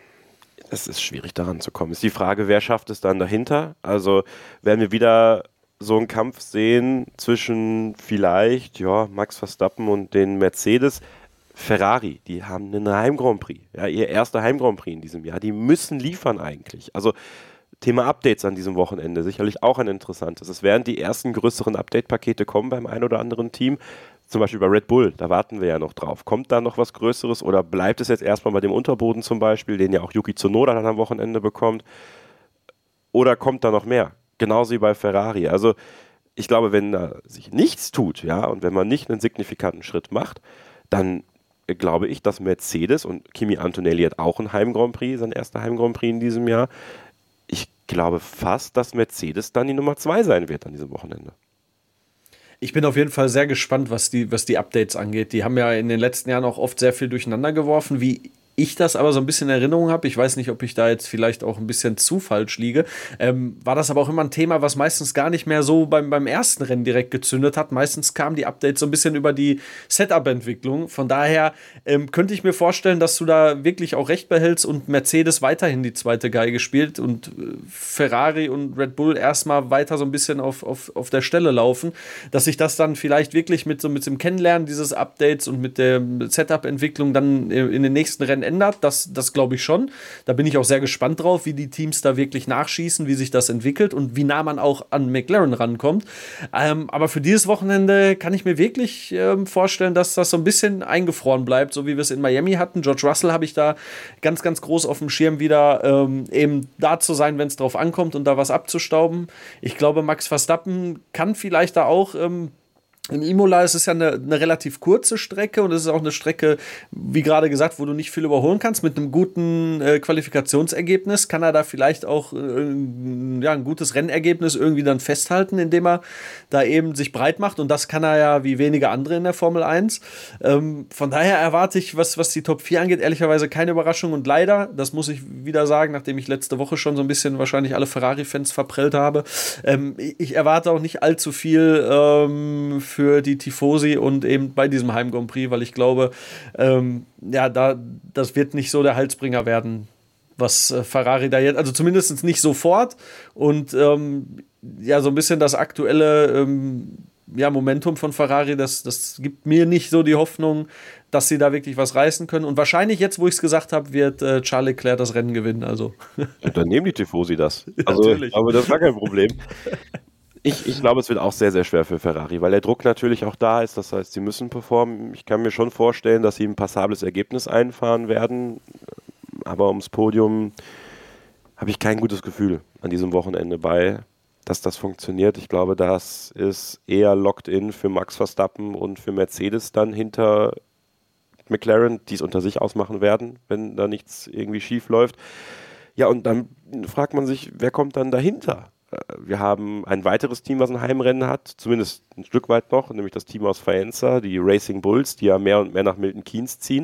Es ist schwierig, daran zu kommen. Ist die Frage, wer schafft es dann dahinter? Also werden wir wieder so einen Kampf sehen zwischen vielleicht ja, Max Verstappen und den Mercedes. Ferrari, die haben einen Heim-Grand Prix, ja, ihr erster Heim-Grand Prix in diesem Jahr. Die müssen liefern eigentlich. Also Thema Updates an diesem Wochenende, sicherlich auch ein interessantes. Es werden die ersten größeren Update-Pakete kommen beim ein oder anderen Team. Zum Beispiel bei Red Bull, da warten wir ja noch drauf. Kommt da noch was Größeres oder bleibt es jetzt erstmal bei dem Unterboden zum Beispiel, den ja auch Yuki Tsunoda dann am Wochenende bekommt? Oder kommt da noch mehr? Genauso wie bei Ferrari. Also ich glaube, wenn da sich nichts tut, ja, und wenn man nicht einen signifikanten Schritt macht, dann glaube ich, dass Mercedes, und Kimi Antonelli hat auch einen Heim-Grand Prix, sein erster Heim-Grand Prix in diesem Jahr, ich glaube fast, dass Mercedes dann die Nummer zwei sein wird an diesem Wochenende. Ich bin auf jeden Fall sehr gespannt, was die, was die Updates angeht. Die haben ja in den letzten Jahren auch oft sehr viel durcheinander geworfen, wie ich das aber so ein bisschen in Erinnerung habe. Ich weiß nicht, ob ich da jetzt vielleicht auch ein bisschen zu falsch liege. Ähm, war das aber auch immer ein Thema, was meistens gar nicht mehr so beim, beim ersten Rennen direkt gezündet hat. Meistens kamen die Updates so ein bisschen über die Setup-Entwicklung. Von daher ähm, könnte ich mir vorstellen, dass du da wirklich auch recht behältst und Mercedes weiterhin die zweite Geige spielt und äh, Ferrari und Red Bull erstmal weiter so ein bisschen auf, auf, auf der Stelle laufen. Dass sich das dann vielleicht wirklich mit so mit dem Kennenlernen dieses Updates und mit der Setup-Entwicklung dann in den nächsten Rennen ändert, das, das glaube ich schon. Da bin ich auch sehr gespannt drauf, wie die Teams da wirklich nachschießen, wie sich das entwickelt und wie nah man auch an McLaren rankommt. Ähm, aber für dieses Wochenende kann ich mir wirklich ähm, vorstellen, dass das so ein bisschen eingefroren bleibt, so wie wir es in Miami hatten. George Russell habe ich da ganz, ganz groß auf dem Schirm wieder, ähm, eben da zu sein, wenn es drauf ankommt und da was abzustauben. Ich glaube, Max Verstappen kann vielleicht da auch ähm, in Imola ist es ja eine, eine relativ kurze Strecke und es ist auch eine Strecke, wie gerade gesagt, wo du nicht viel überholen kannst. Mit einem guten äh, Qualifikationsergebnis kann er da vielleicht auch äh, ja, ein gutes Rennergebnis irgendwie dann festhalten, indem er da eben sich breit macht. Und das kann er ja wie wenige andere in der Formel eins. Ähm, von daher erwarte ich, was, was die Top vier angeht, ehrlicherweise keine Überraschung. Und leider, das muss ich wieder sagen, nachdem ich letzte Woche schon so ein bisschen wahrscheinlich alle Ferrari-Fans verprellt habe, ähm, ich erwarte auch nicht allzu viel ähm, für für die Tifosi und eben bei diesem Heim Grand Prix, weil ich glaube, ähm, ja, da, das wird nicht so der Halsbringer werden, was äh, Ferrari da jetzt, also zumindest nicht sofort und ähm, ja, so ein bisschen das aktuelle ähm, ja, Momentum von Ferrari, das, das gibt mir nicht so die Hoffnung, dass sie da wirklich was reißen können und wahrscheinlich jetzt, wo ich es gesagt habe, wird äh, Charles Leclerc das Rennen gewinnen, also. Ja, dann nehmen die Tifosi das. Also, ja, aber das war kein Problem. Ich, ich glaube, es wird auch sehr, sehr schwer für Ferrari, weil der Druck natürlich auch da ist. Das heißt, sie müssen performen. Ich kann mir schon vorstellen, dass sie ein passables Ergebnis einfahren werden. Aber ums Podium habe ich kein gutes Gefühl an diesem Wochenende bei, dass das funktioniert. Ich glaube, das ist eher locked in für Max Verstappen und für Mercedes dann hinter McLaren, die es unter sich ausmachen werden, wenn da nichts irgendwie schief läuft. Ja, und dann fragt man sich, wer kommt dann dahinter? Wir haben ein weiteres Team, was ein Heimrennen hat, zumindest ein Stück weit noch, nämlich das Team aus Faenza, die Racing Bulls, die ja mehr und mehr nach Milton Keynes ziehen.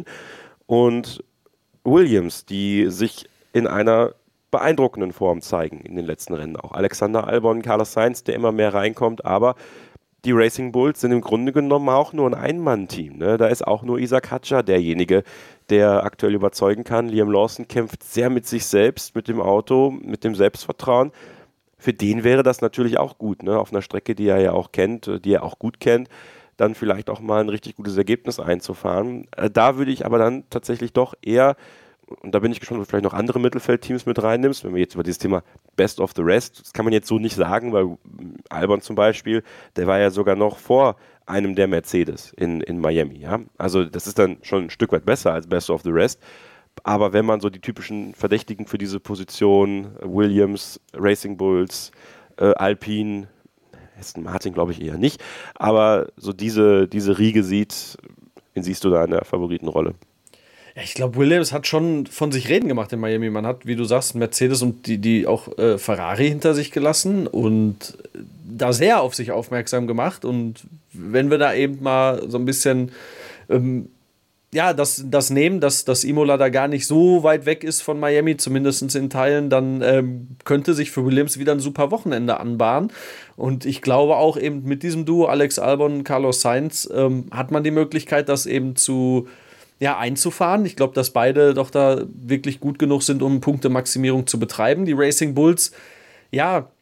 Und Williams, die sich in einer beeindruckenden Form zeigen in den letzten Rennen. Auch Alexander Albon, Carlos Sainz, der immer mehr reinkommt, aber die Racing Bulls sind im Grunde genommen auch nur ein Ein-Mann-Team. Ne? Da ist auch nur Isaac Hadjar derjenige, der aktuell überzeugen kann. Liam Lawson kämpft sehr mit sich selbst, mit dem Auto, mit dem Selbstvertrauen. Für den wäre das natürlich auch gut, ne? Auf einer Strecke, die er ja auch kennt, die er auch gut kennt, dann vielleicht auch mal ein richtig gutes Ergebnis einzufahren. Da würde ich aber dann tatsächlich doch eher, und da bin ich gespannt, ob du vielleicht noch andere Mittelfeldteams mit reinnimmst, wenn wir jetzt über dieses Thema Best of the Rest, das kann man jetzt so nicht sagen, weil Albon zum Beispiel, der war ja sogar noch vor einem der Mercedes in, in Miami, ja. Also das ist dann schon ein Stück weit besser als Best of the Rest. Aber wenn man so die typischen Verdächtigen für diese Position, Williams, Racing Bulls, äh, Alpine, Aston Martin glaube ich eher nicht, aber so diese, diese Riege sieht, wen siehst du da in der Favoritenrolle? Ja, ich glaube, Williams hat schon von sich reden gemacht in Miami. Man hat, wie du sagst, Mercedes und die, die auch äh, Ferrari hinter sich gelassen und da sehr auf sich aufmerksam gemacht. Und wenn wir da eben mal so ein bisschen ähm, ja, das, das nehmen, dass, dass Imola da gar nicht so weit weg ist von Miami, zumindest in Teilen, dann ähm, könnte sich für Williams wieder ein super Wochenende anbahnen. Und ich glaube auch eben mit diesem Duo Alex Albon und Carlos Sainz ähm, hat man die Möglichkeit, das eben zu ja, einzufahren. Ich glaube, dass beide doch da wirklich gut genug sind, um Punktemaximierung zu betreiben. Die Racing Bulls, ja,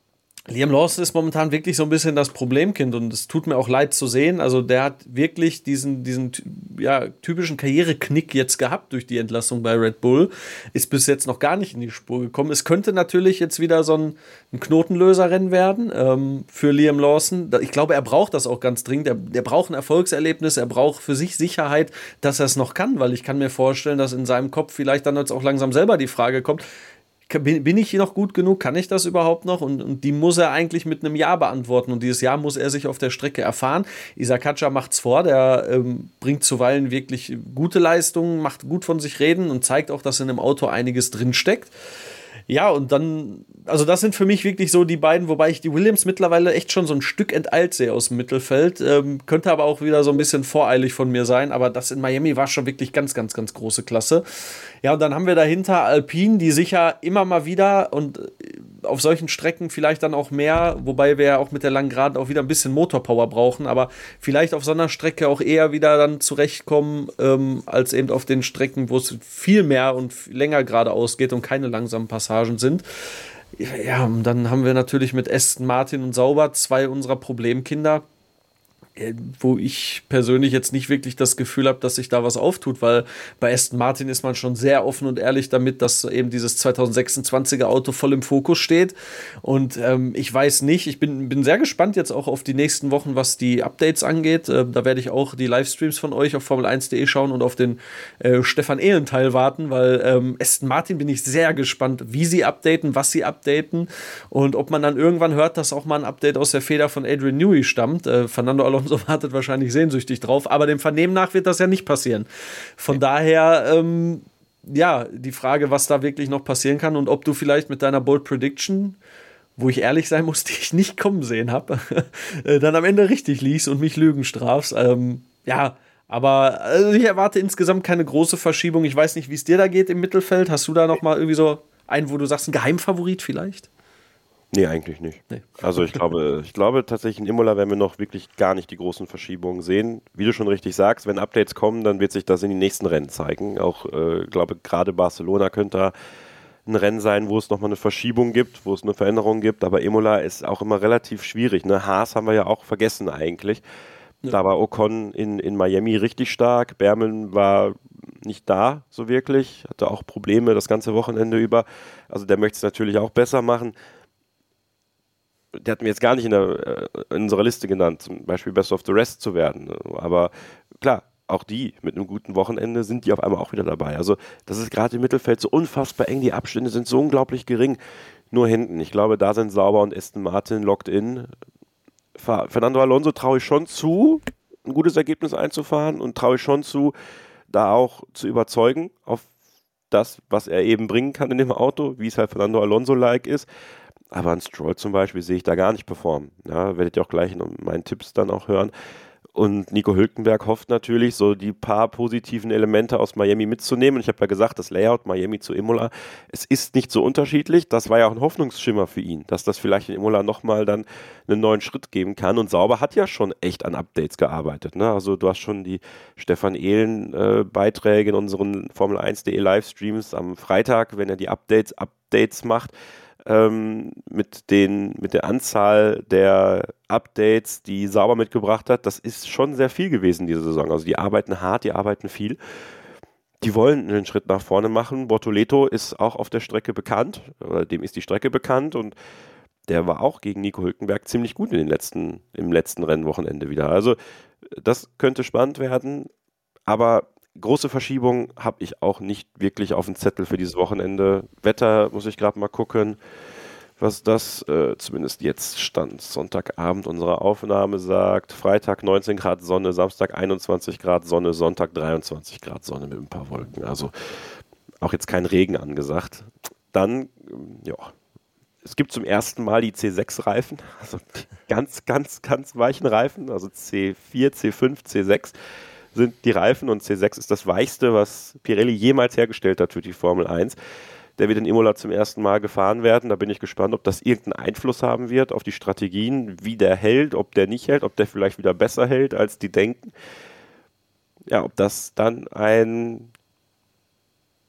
Liam Lawson ist momentan wirklich so ein bisschen das Problemkind und es tut mir auch leid zu sehen. Also der hat wirklich diesen, diesen ja, typischen Karriereknick jetzt gehabt durch die Entlassung bei Red Bull. Ist bis jetzt noch gar nicht in die Spur gekommen. Es könnte natürlich jetzt wieder so ein, ein Knotenlöserrennen werden ähm, für Liam Lawson. Ich glaube, er braucht das auch ganz dringend. Er, er braucht ein Erfolgserlebnis, er braucht für sich Sicherheit, dass er es noch kann, weil ich kann mir vorstellen, dass in seinem Kopf vielleicht dann jetzt auch langsam selber die Frage kommt, bin ich hier noch gut genug? Kann ich das überhaupt noch? Und, und die muss er eigentlich mit einem Ja beantworten. Und dieses Ja muss er sich auf der Strecke erfahren. Isaac Hadjar macht's vor. Der ähm, bringt zuweilen wirklich gute Leistungen, macht gut von sich reden und zeigt auch, dass in einem Auto einiges drinsteckt. Ja, und dann, also das sind für mich wirklich so die beiden, wobei ich die Williams mittlerweile echt schon so ein Stück enteilt sehe aus dem Mittelfeld. Ähm, könnte aber auch wieder so ein bisschen voreilig von mir sein, aber das in Miami war schon wirklich ganz, ganz, ganz große Klasse. Ja, und dann haben wir dahinter Alpine, die sicher immer mal wieder und auf solchen Strecken vielleicht dann auch mehr, wobei wir ja auch mit der langen Geraden auch wieder ein bisschen Motorpower brauchen, aber vielleicht auf so einer Strecke auch eher wieder dann zurechtkommen, ähm, als eben auf den Strecken, wo es viel mehr und länger geradeaus geht und keine langsamen Passagen sind. Ja, und dann haben wir natürlich mit Aston Martin und Sauber zwei unserer Problemkinder, wo ich persönlich jetzt nicht wirklich das Gefühl habe, dass sich da was auftut, weil bei Aston Martin ist man schon sehr offen und ehrlich damit, dass eben dieses zwanzig sechsundzwanziger Auto voll im Fokus steht und ähm, ich weiß nicht, ich bin, bin sehr gespannt jetzt auch auf die nächsten Wochen, was die Updates angeht, äh, da werde ich auch die Livestreams von euch auf Formel eins punkt de schauen und auf den äh, Stefan Ehlenteil warten, weil ähm, Aston Martin bin ich sehr gespannt, wie sie updaten, was sie updaten und ob man dann irgendwann hört, dass auch mal ein Update aus der Feder von Adrian Newey stammt. äh, Fernando Alonso so wartet wahrscheinlich sehnsüchtig drauf, aber dem Vernehmen nach wird das ja nicht passieren. Von ja. daher, ähm, ja, die Frage, was da wirklich noch passieren kann und ob du vielleicht mit deiner Bold Prediction, wo ich ehrlich sein muss, die ich nicht kommen sehen habe, dann am Ende richtig liegst und mich Lügen strafst. Ähm, ja, aber also ich erwarte insgesamt keine große Verschiebung. Ich weiß nicht, wie es dir da geht im Mittelfeld. Hast du da noch mal irgendwie so einen, wo du sagst, ein Geheimfavorit vielleicht? Nee, eigentlich nicht. Nee. Also ich glaube, ich glaube tatsächlich in Imola werden wir noch wirklich gar nicht die großen Verschiebungen sehen. Wie du schon richtig sagst, wenn Updates kommen, dann wird sich das in den nächsten Rennen zeigen. Auch, äh, glaube gerade Barcelona könnte da ein Rennen sein, wo es nochmal eine Verschiebung gibt, wo es eine Veränderung gibt. Aber Imola ist auch immer relativ schwierig. Ne? Haas haben wir ja auch vergessen eigentlich. Ja. Da war Ocon in, in Miami richtig stark. Berman war nicht da so wirklich, hatte auch Probleme das ganze Wochenende über. Also der möchte es natürlich auch besser machen. Der hat mir jetzt gar nicht in, der, in unserer Liste genannt, zum Beispiel Best of the Rest zu werden. Aber klar, auch die mit einem guten Wochenende sind die auf einmal auch wieder dabei. Also das ist gerade im Mittelfeld so unfassbar eng, die Abstände sind so unglaublich gering. Nur hinten, ich glaube, da sind Sauber und Aston Martin locked in. Fernando Alonso traue ich schon zu, ein gutes Ergebnis einzufahren und traue ich schon zu, da auch zu überzeugen auf das, was er eben bringen kann in dem Auto, wie es halt Fernando Alonso-like ist. Aber ein Stroll zum Beispiel sehe ich da gar nicht performen. Ja, werdet ihr auch gleich in meinen Tipps dann auch hören. Und Nico Hülkenberg hofft natürlich, so die paar positiven Elemente aus Miami mitzunehmen. Und ich habe ja gesagt, das Layout Miami zu Imola, es ist nicht so unterschiedlich. Das war ja auch ein Hoffnungsschimmer für ihn, dass das vielleicht in Imola nochmal dann einen neuen Schritt geben kann. Und Sauber hat ja schon echt an Updates gearbeitet. Ne? Also du hast schon die Stefan Ehlen äh, Beiträge in unseren Formel eins punkt de Livestreams am Freitag, wenn er die Updates, Updates macht. Ähm, mit, den, mit der Anzahl der Updates, die Sauber mitgebracht hat, das ist schon sehr viel gewesen diese Saison. Also die arbeiten hart, die arbeiten viel. Die wollen einen Schritt nach vorne machen. Bortoleto ist auch auf der Strecke bekannt, oder dem ist die Strecke bekannt und der war auch gegen Nico Hülkenberg ziemlich gut in den letzten, im letzten Rennwochenende wieder. Also das könnte spannend werden, aber große Verschiebung habe ich auch nicht wirklich auf dem Zettel für dieses Wochenende. Wetter muss ich gerade mal gucken, was das äh, zumindest jetzt stand. Sonntagabend unserer Aufnahme sagt, Freitag neunzehn Grad Sonne, Samstag einundzwanzig Grad Sonne, Sonntag dreiundzwanzig Grad Sonne mit ein paar Wolken. Also auch jetzt kein Regen angesagt. Dann, ja, es gibt zum ersten Mal die C sechs Reifen, also ganz, ganz, ganz weichen Reifen, also C vier, C fünf, C sechs. Sind die Reifen und C sechs ist das weichste, was Pirelli jemals hergestellt hat für die Formel eins. Der wird in Imola zum ersten Mal gefahren werden. Da bin ich gespannt, ob das irgendeinen Einfluss haben wird auf die Strategien, wie der hält, ob der nicht hält, ob der vielleicht wieder besser hält, als die denken. Ja, ob das dann ein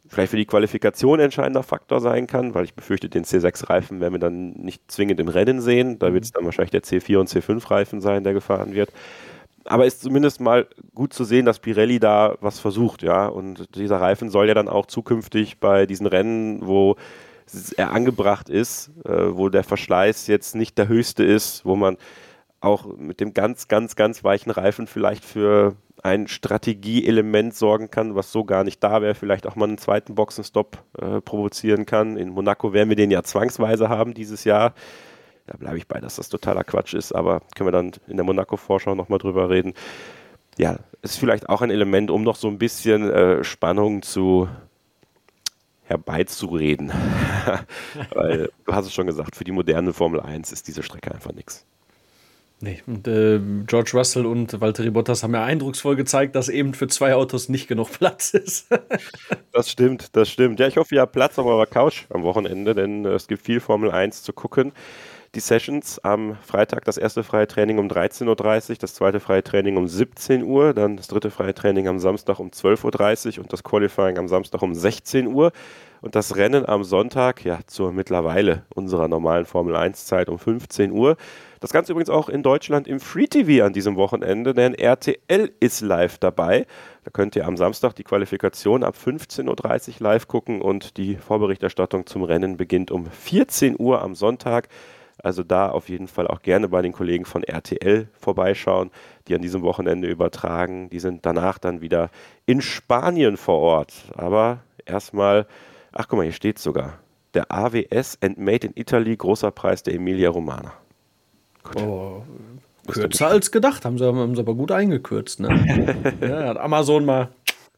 vielleicht für die Qualifikation entscheidender Faktor sein kann, weil ich befürchte, den C sechs Reifen werden wir dann nicht zwingend im Rennen sehen. Da wird es dann wahrscheinlich der C vier und C fünf Reifen sein, der gefahren wird. Aber ist zumindest mal gut zu sehen, dass Pirelli da was versucht, ja. Und dieser Reifen soll ja dann auch zukünftig bei diesen Rennen, wo er angebracht ist, äh, wo der Verschleiß jetzt nicht der höchste ist, wo man auch mit dem ganz, ganz, ganz weichen Reifen vielleicht für ein Strategieelement sorgen kann, was so gar nicht da wäre, vielleicht auch mal einen zweiten Boxenstopp äh, provozieren kann. In Monaco werden wir den ja zwangsweise haben dieses Jahr. Da bleibe ich bei, dass das totaler Quatsch ist, aber können wir dann in der Monaco-Vorschau nochmal drüber reden. Ja, ist vielleicht auch ein Element, um noch so ein bisschen äh, Spannung zu herbeizureden. Weil, du hast es schon gesagt, für die moderne Formel eins ist diese Strecke einfach nichts. Nee, und äh, George Russell und Valtteri Bottas haben ja eindrucksvoll gezeigt, dass eben für zwei Autos nicht genug Platz ist. Das stimmt, das stimmt. Ja, ich hoffe, ihr habt Platz auf eurer Couch am Wochenende, denn äh, es gibt viel Formel eins zu gucken. Die Sessions am Freitag, das erste freie Training um dreizehn Uhr dreißig, das zweite freie Training um siebzehn Uhr, dann das dritte freie Training am Samstag um zwölf Uhr dreißig und das Qualifying am Samstag um sechzehn Uhr und das Rennen am Sonntag, ja, zur mittlerweile unserer normalen Formel eins Zeit um fünfzehn Uhr. Das Ganze übrigens auch in Deutschland im Free T V an diesem Wochenende, denn R T L ist live dabei. Da könnt ihr am Samstag die Qualifikation ab fünfzehn Uhr dreißig live gucken und die Vorberichterstattung zum Rennen beginnt um vierzehn Uhr am Sonntag. Also da auf jeden Fall auch gerne bei den Kollegen von R T L vorbeischauen, die an diesem Wochenende übertragen. Die sind danach dann wieder in Spanien vor Ort. Aber erstmal, ach guck mal, hier steht sogar, der A W S and Made in Italy, großer Preis der Emilia Romagna. Gut. Oh, kürzer als gedacht, haben sie, haben sie aber gut eingekürzt. Ne? Ja, hat Amazon mal.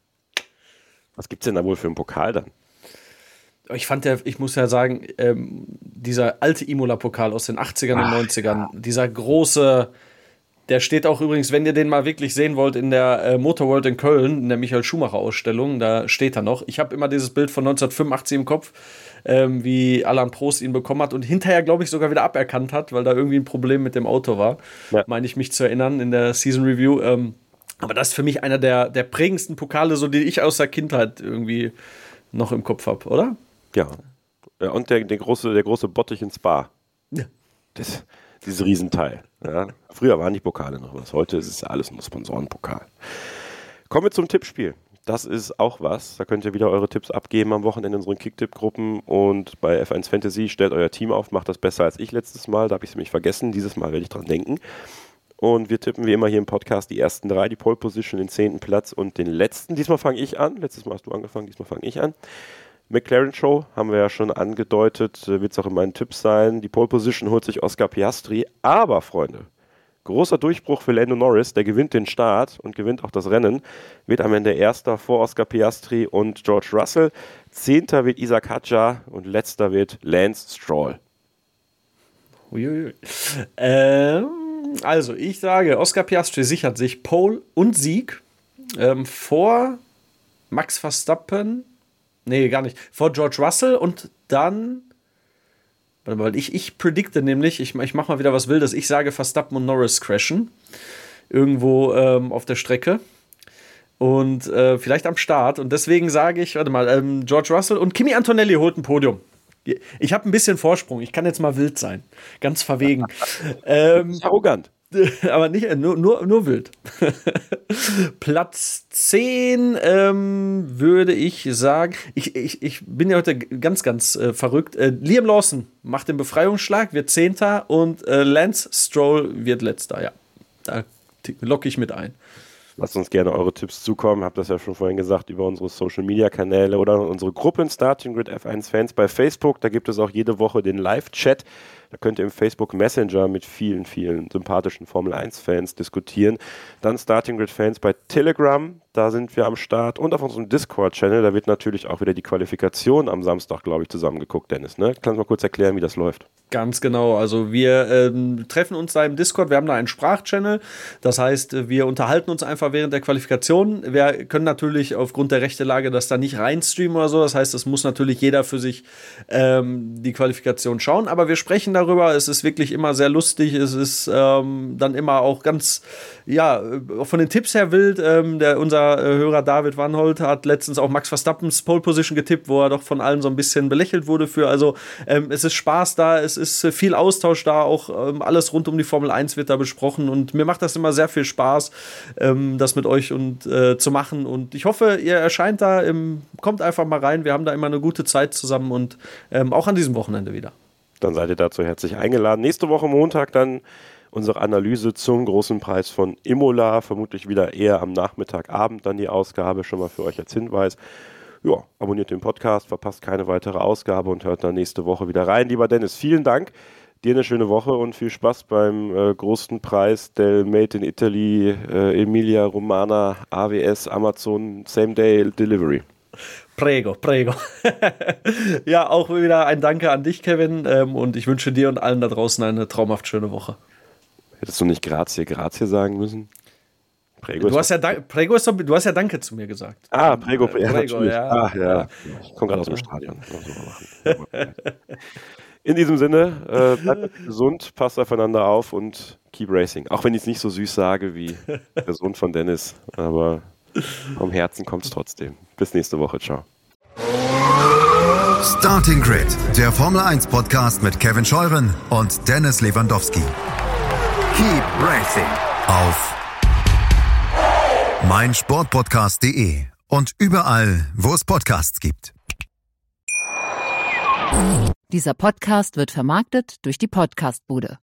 Was gibt es denn da wohl für einen Pokal dann? Ich fand ja, ich muss ja sagen, ähm, dieser alte Imola-Pokal aus den achtzigern und neunzigern, ja. Dieser große, der steht auch übrigens, wenn ihr den mal wirklich sehen wollt, in der äh, Motorworld in Köln, in der Michael Schumacher-Ausstellung, da steht er noch. Ich habe immer dieses Bild von neunzehnhundertfünfundachtzig im Kopf, ähm, wie Alain Prost ihn bekommen hat und hinterher, glaube ich, sogar wieder aberkannt hat, weil da irgendwie ein Problem mit dem Auto war, ja. Meine ich mich zu erinnern in der Season Review. Ähm, aber das ist für mich einer der, der prägendsten Pokale, so die ich aus der Kindheit irgendwie noch im Kopf habe, oder? Ja. Ja, und der, der, große, der große Bottich in Spa. Ja. Das, dieses Riesenteil. Ja. Früher waren die Pokale noch was. Heute ist es ja alles nur Sponsorenpokal. Kommen wir zum Tippspiel. Das ist auch was. Da könnt ihr wieder eure Tipps abgeben am Wochenende in unseren Kicktipp-Gruppen. Und bei F eins Fantasy stellt euer Team auf, macht das besser als ich letztes Mal. Da habe ich es nämlich vergessen. Dieses Mal werde ich dran denken. Und wir tippen wie immer hier im Podcast die ersten drei, die Pole Position, den zehnten Platz und den letzten. Diesmal fange ich an. Letztes Mal hast du angefangen, diesmal fange ich an. McLaren Show haben wir ja schon angedeutet, wird es auch in meinen Tipps sein. Die Pole Position holt sich Oscar Piastri, aber Freunde, großer Durchbruch für Lando Norris, der gewinnt den Start und gewinnt auch das Rennen, wird am Ende Erster vor Oscar Piastri und George Russell, Zehnter wird Isaac Hadjar und Letzter wird Lance Stroll. Uiuiui. Ähm, also ich sage, Oscar Piastri sichert sich Pole und Sieg ähm, vor Max Verstappen. Nee, gar nicht. Vor George Russell und dann, weil ich, ich predikte nämlich, ich, ich mache mal wieder was Wildes, ich sage Verstappen und Norris crashen. Irgendwo ähm, auf der Strecke. Und äh, vielleicht am Start. Und deswegen sage ich, warte mal, ähm, George Russell und Kimi Antonelli holt ein Podium. Ich habe ein bisschen Vorsprung, ich kann jetzt mal wild sein. Ganz verwegen. ähm, Arrogant. Aber nicht, nur, nur, nur wild. Platz zehn ähm, würde ich sagen, ich, ich, ich bin ja heute ganz, ganz äh, verrückt. Äh, Liam Lawson macht den Befreiungsschlag, wird Zehnter und äh, Lance Stroll wird Letzter. Ja, da locke ich mit ein. Lasst uns gerne eure Tipps zukommen. Habt das ja schon vorhin gesagt über unsere Social-Media-Kanäle oder unsere Gruppen Starting Grid F eins Fans bei Facebook. Da gibt es auch jede Woche den Live-Chat. Da könnt ihr im Facebook Messenger mit vielen, vielen sympathischen Formel eins Fans diskutieren. Dann Starting Grid Fans bei Telegram, da sind wir am Start. Und auf unserem Discord-Channel, da wird natürlich auch wieder die Qualifikation am Samstag, glaube ich, zusammengeguckt, Dennis. Ne? Kannst du mal kurz erklären, wie das läuft? Ganz genau, also wir ähm, treffen uns da im Discord, wir haben da einen Sprachchannel, das heißt, wir unterhalten uns einfach während der Qualifikation. Wir können natürlich aufgrund der Rechtelage das da nicht reinstreamen oder so, das heißt, es muss natürlich jeder für sich ähm, die Qualifikation schauen, aber wir sprechen darüber. Es ist wirklich immer sehr lustig. Es ist ähm, dann immer auch ganz, ja, von den Tipps her wild. Ähm, der, unser äh, Hörer David Wanholt hat letztens auch Max Verstappens Pole Position getippt, wo er doch von allen so ein bisschen belächelt wurde für. Also ähm, es ist Spaß da, es ist viel Austausch da, auch ähm, alles rund um die Formel eins wird da besprochen und mir macht das immer sehr viel Spaß, ähm, das mit euch und äh, zu machen und ich hoffe, ihr erscheint da, im, kommt einfach mal rein, wir haben da immer eine gute Zeit zusammen und ähm, auch an diesem Wochenende wieder. Dann seid ihr dazu herzlich eingeladen. Nächste Woche Montag dann unsere Analyse zum großen Preis von Imola, vermutlich wieder eher am Nachmittagabend dann die Ausgabe, schon mal für euch als Hinweis. Ja, abonniert den Podcast, verpasst keine weitere Ausgabe und hört dann nächste Woche wieder rein. Lieber Dennis, vielen Dank, dir eine schöne Woche und viel Spaß beim äh, großen Preis del Made in Italy, äh, Emilia Romana, A W S, Amazon, Same Day Delivery. Prego, prego. Ja, auch wieder ein Danke an dich, Kevin, ähm, und ich wünsche dir und allen da draußen eine traumhaft schöne Woche. Hättest du nicht Grazie, Grazie sagen müssen? Prego, du, hast ja Dan- Prego ist doch, du hast ja Danke zu mir gesagt. Ah, Prego, äh, ja, Prego, natürlich. Ja. Ah, ja. Ich komme gerade aus dem Stadion. In diesem Sinne, äh, bleibt gesund, passt aufeinander auf und keep racing. Auch wenn ich es nicht so süß sage wie der Sohn von Dennis, aber vom Herzen kommt es trotzdem. Bis nächste Woche, ciao. Starting Grid, der Formel eins Podcast mit Kevin Scheuren und Dennis Lewandowski. Keep racing auf meinsportpodcast punkt de und überall, wo es Podcasts gibt. Dieser Podcast wird vermarktet durch die Podcastbude.